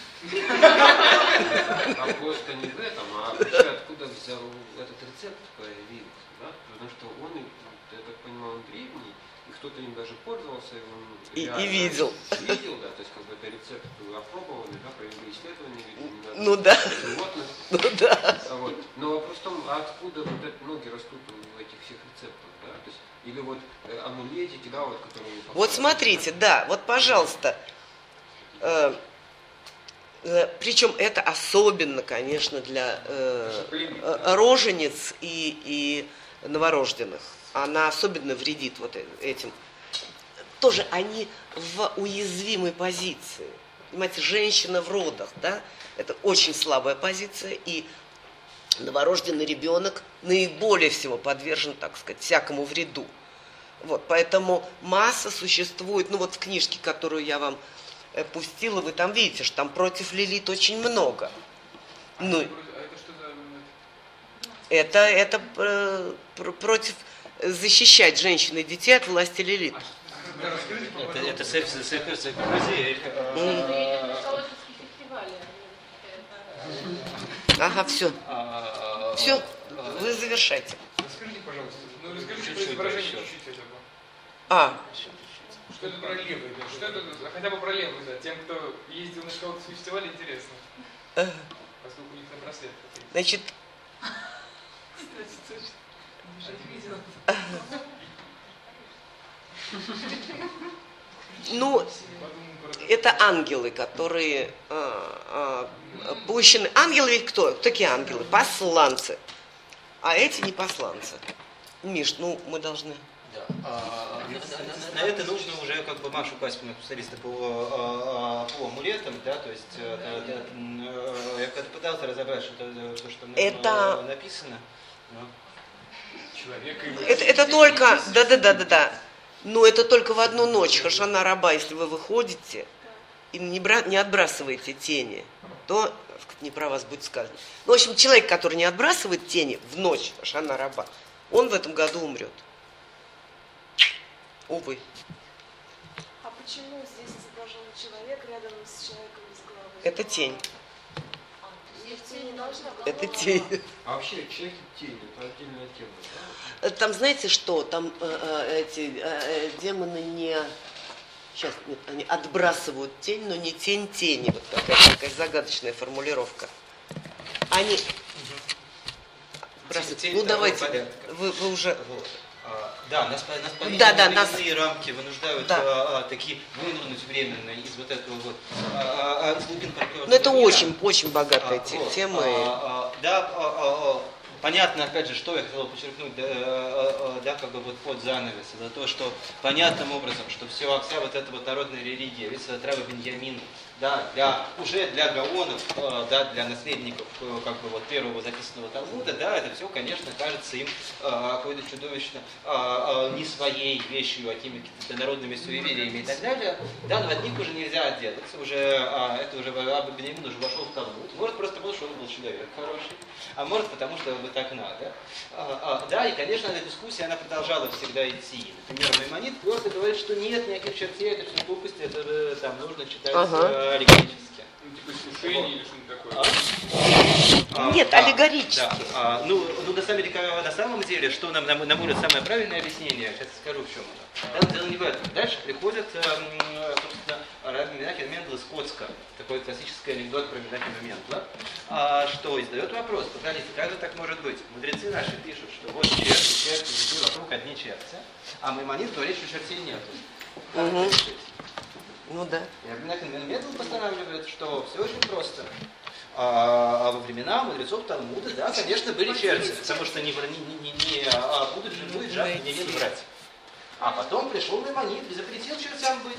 Вопрос-то не в этом, а вообще откуда взял этот рецепт появился, да? Потому что он, я так понимаю, он древний, и кто-то им даже пользовался, и он И, реально и видел. видел, да, то есть как бы это рецепт был опробованный, да, провели исследования, видимо, на Ну да. животных. Ну да. А вот. Но вопрос в том, а откуда вот это ноги растут в этих всех рецептах, да? То есть, или вот э, амулетики, да, вот, которые... Вот смотрите, да, вот, пожалуйста, э, э, причем это особенно, конечно, для э, э, рожениц и, и новорожденных. Она особенно вредит вот этим. Тоже они в уязвимой позиции. Понимаете, женщина в родах, да, это очень слабая позиция, и новорожденный ребенок наиболее всего подвержен, так сказать, всякому вреду. Вот, поэтому масса существует, ну вот в книжке, которую я вам э, пустила, вы там видите, что там против Лилит очень много. Ну, А это что за... это, это э, пр- против защищать женщин и детей от власти Лилит. Это, это сельф-сельф-сельф-сельф. Ага, все. Все, вы завершайте. Расскажите, пожалуйста, ну расскажите про изображение чуть-чуть хотя бы. А, Что это про левый, да? Что это, хотя бы про левый, да. Тем, кто ездил на школовские фестивали, интересно. э, Поскольку у них на браслет. значит, ну, это ангелы, которые а, а, пущены. Ангелы ведь кто? Кто такие ангелы? Посланцы. А эти не посланцы. Миш, ну мы должны. Да. А, на, на- на это нужно уже как бы Машу Каспину, специалиста по, а, а, по амулетам, да, то есть э, да, да, м, э, я когда пытался разобрать, что это то, что на- Это- э, написано. Но... Человек и... Это, это только, да, да, да, да, да. Но это только в одну ночь. Хашана раба, если вы выходите и не, бра, не отбрасываете тени, то так сказать, не про вас будет сказано. Ну, в общем, человек, который не отбрасывает тени в ночь Хашана раба, он в этом году умрет. Увы. А почему здесь изображен человек рядом с человеком без головы? Это тень. И в тени должна быть Это голова. тень. А вообще человек и тень, это отдельная тема, да? Там знаете что? Там э, э, эти э, демоны не... Сейчас, нет, они отбрасывают тень, но не тень тени. Вот такая, такая загадочная формулировка. Они... Отбрасывают. Тень Ну второго давайте, порядка. вы, вы уже... Вот. А, Да, нас, нас Да, да, нас- временные рамки вынуждают Да. а, а, такие вынырнуть временно из вот этого вот а, а, а, глубин партнерского Ну это мира. очень, очень богатая А, те- вот, тема. и- а, а, да, а, а, а, понятно, опять же, что я хотел подчеркнуть, да, а, а, да, как бы вот под занавес, за то, что понятным образом, что все, вся вот эта вот народная религия, весь этот Раби Беньямин, да, для, уже для гаонов, э, да, для наследников э, как бы вот первого записанного Талмуда, да, это все, конечно, кажется им э, какой-то чудовищно э, э, не своей вещью, а какими-то народными суевериями и так далее, да, но от них уже нельзя отделаться, уже, э, это уже Раби Беньямин уже вошел в Талмуд, может просто потому, что он был человек хороший, а может потому, что вот так надо. А, а, да, и, конечно, эта дискуссия, она продолжала всегда идти. Например, Маймонид твердо говорит, что нет никаких чертей, это все глупости, это э, там нужно читать Ага. э, аллегорически. Ну, типа искушение или что-нибудь такое. А? Нет, А, аллегорически. Да, а, ну, ну на, самом деле, как- на самом деле, что нам, на, мой- на мой взгляд, самое правильное объяснение, сейчас скажу, в чем оно. Дело, дело не в этом. Дальше приходит, эм, собственно, Раби Менахем Мендел из Коцка, такой классический анекдот про Менахема Мендела, а, что и задает вопрос, погодите, как же так может быть? Мудрецы наши пишут, что вот черти, черти, везде вокруг одни черти, а Маймонид говорит, что чертей нету. Как Мгм. это решить? Ну да. И Раби Менахем Мендел постанавливает, что все очень просто. А, а во времена мудрецов Талмуда, да, конечно, были черти, потому что не, не, не, не а, будут же будет жажда не ведут брать. А потом пришел Маймонид и запретил чертям быть.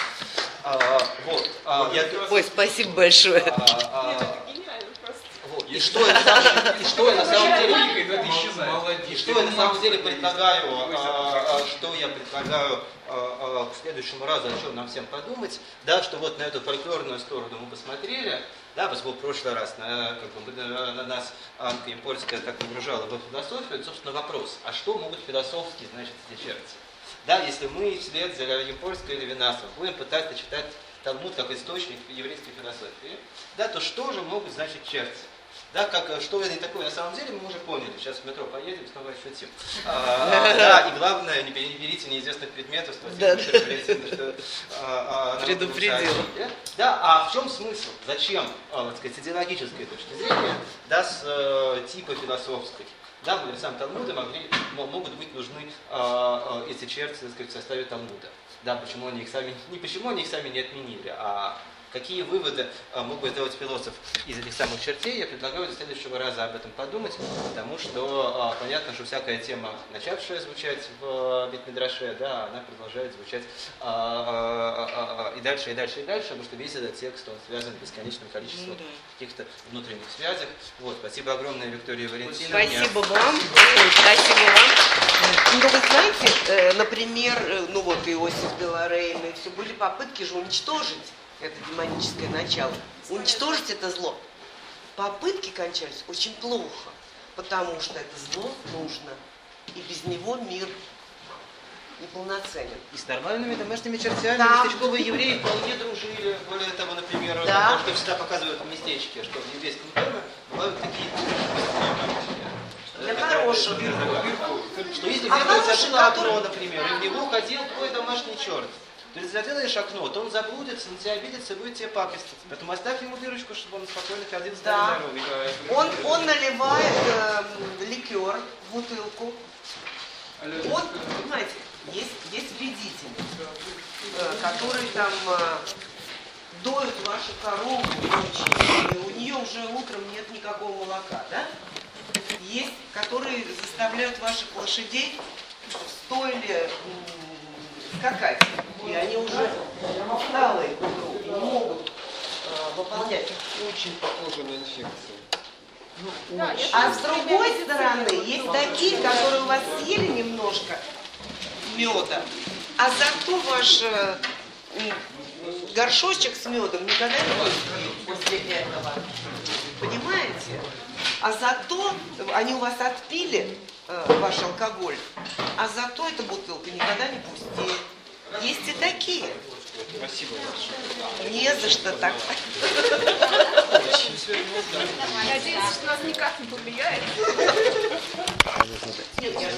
А, вот. а, я- Ой, спасибо большое. а, а, Нет, это гениально просто. вот. И что я на самом, и что я на самом деле, это исчезает. Молодец. и что я на самом деле предлагаю, а, а, что я предлагаю а, а, к следующему разу, о чем нам всем подумать, да, что вот на эту фольклорную сторону мы посмотрели, да, поскольку в прошлый раз на, как бы, на, на нас Анка Импольская так погружала в философию, это, собственно, вопрос, а что могут философски, значит, эти черти? Да, если мы вслед за Импольской или Винасовым будем пытаться читать Талмуд как источник еврейской философии, да, то что же могут значить черти? Да, как, что это такое на самом деле, мы уже поняли. Сейчас в метро поедем, снова ощутим. А, да, и главное, не берите неизвестных предметов, Да, что а, а, предупредил. Да, а в чем смысл? Зачем, а, так сказать, с идеологической точки зрения, да, с э, типа философской? Да, мудрецам Талмуда могли, могут быть нужны а, а, эти черти, так сказать, в составе Талмуда. Да, почему они их сами, не почему они их сами не отменили, а какие выводы а, мог бы сделать философ из этих самых чертей, я предлагаю до следующего раза об этом подумать, потому что а, понятно, что всякая тема, начавшая звучать в Бейт-Мидраше, да, она продолжает звучать а, а, а, и дальше, и дальше, и дальше, потому что весь этот текст, он связан с бесконечным количеством Ну да. каких-то внутренних связях. Вот, спасибо огромное, Виктория Валентиновна. Спасибо вам. Спасибо вам. Ну, вы знаете, э, например, э, ну вот Иосиф Деларейн, и все были попытки же уничтожить это демоническое начало, уничтожить это зло. Попытки кончались очень плохо, потому что это зло нужно, и без него мир неполноценен. И с нормальными домашними чертями Да. местечковые евреи вполне дружили. Более того, например, Да. что всегда показывают в местечке, что в еврейском доме бывают такие Для хорошего. что если А где-то хороший, забыло окно, который- например, и в него ходил твой домашний черт, то если заделаешь окно, то он заблудится, на тебя обидится и будет тебе пакостить. Поэтому оставь ему дырочку, чтобы он спокойно ходил с Да. дорогой. Он, он наливает э, ликер в бутылку. Он, понимаете, есть, есть вредители, э, которые там э, доют вашу корову ночью, и у нее уже утром нет никакого молока, да? Есть, которые заставляют ваших лошадей в стойле м, скакать, и они уже усталые к утру и не могут э, выполнять. Очень похоже на инфекцию. Да, я А тоже с другой примерно стороны, цитирую. есть такие, которые у вас съели немножко меда, а зато ваш э, м, горшочек с медом никогда не будет после этого. Понимаете? А зато они у вас отпили э, ваш алкоголь, а зато эта бутылка никогда не пустеет. Есть и такие. Спасибо. Не за что так. Надеюсь, что нас никак не повлияет. Нет, я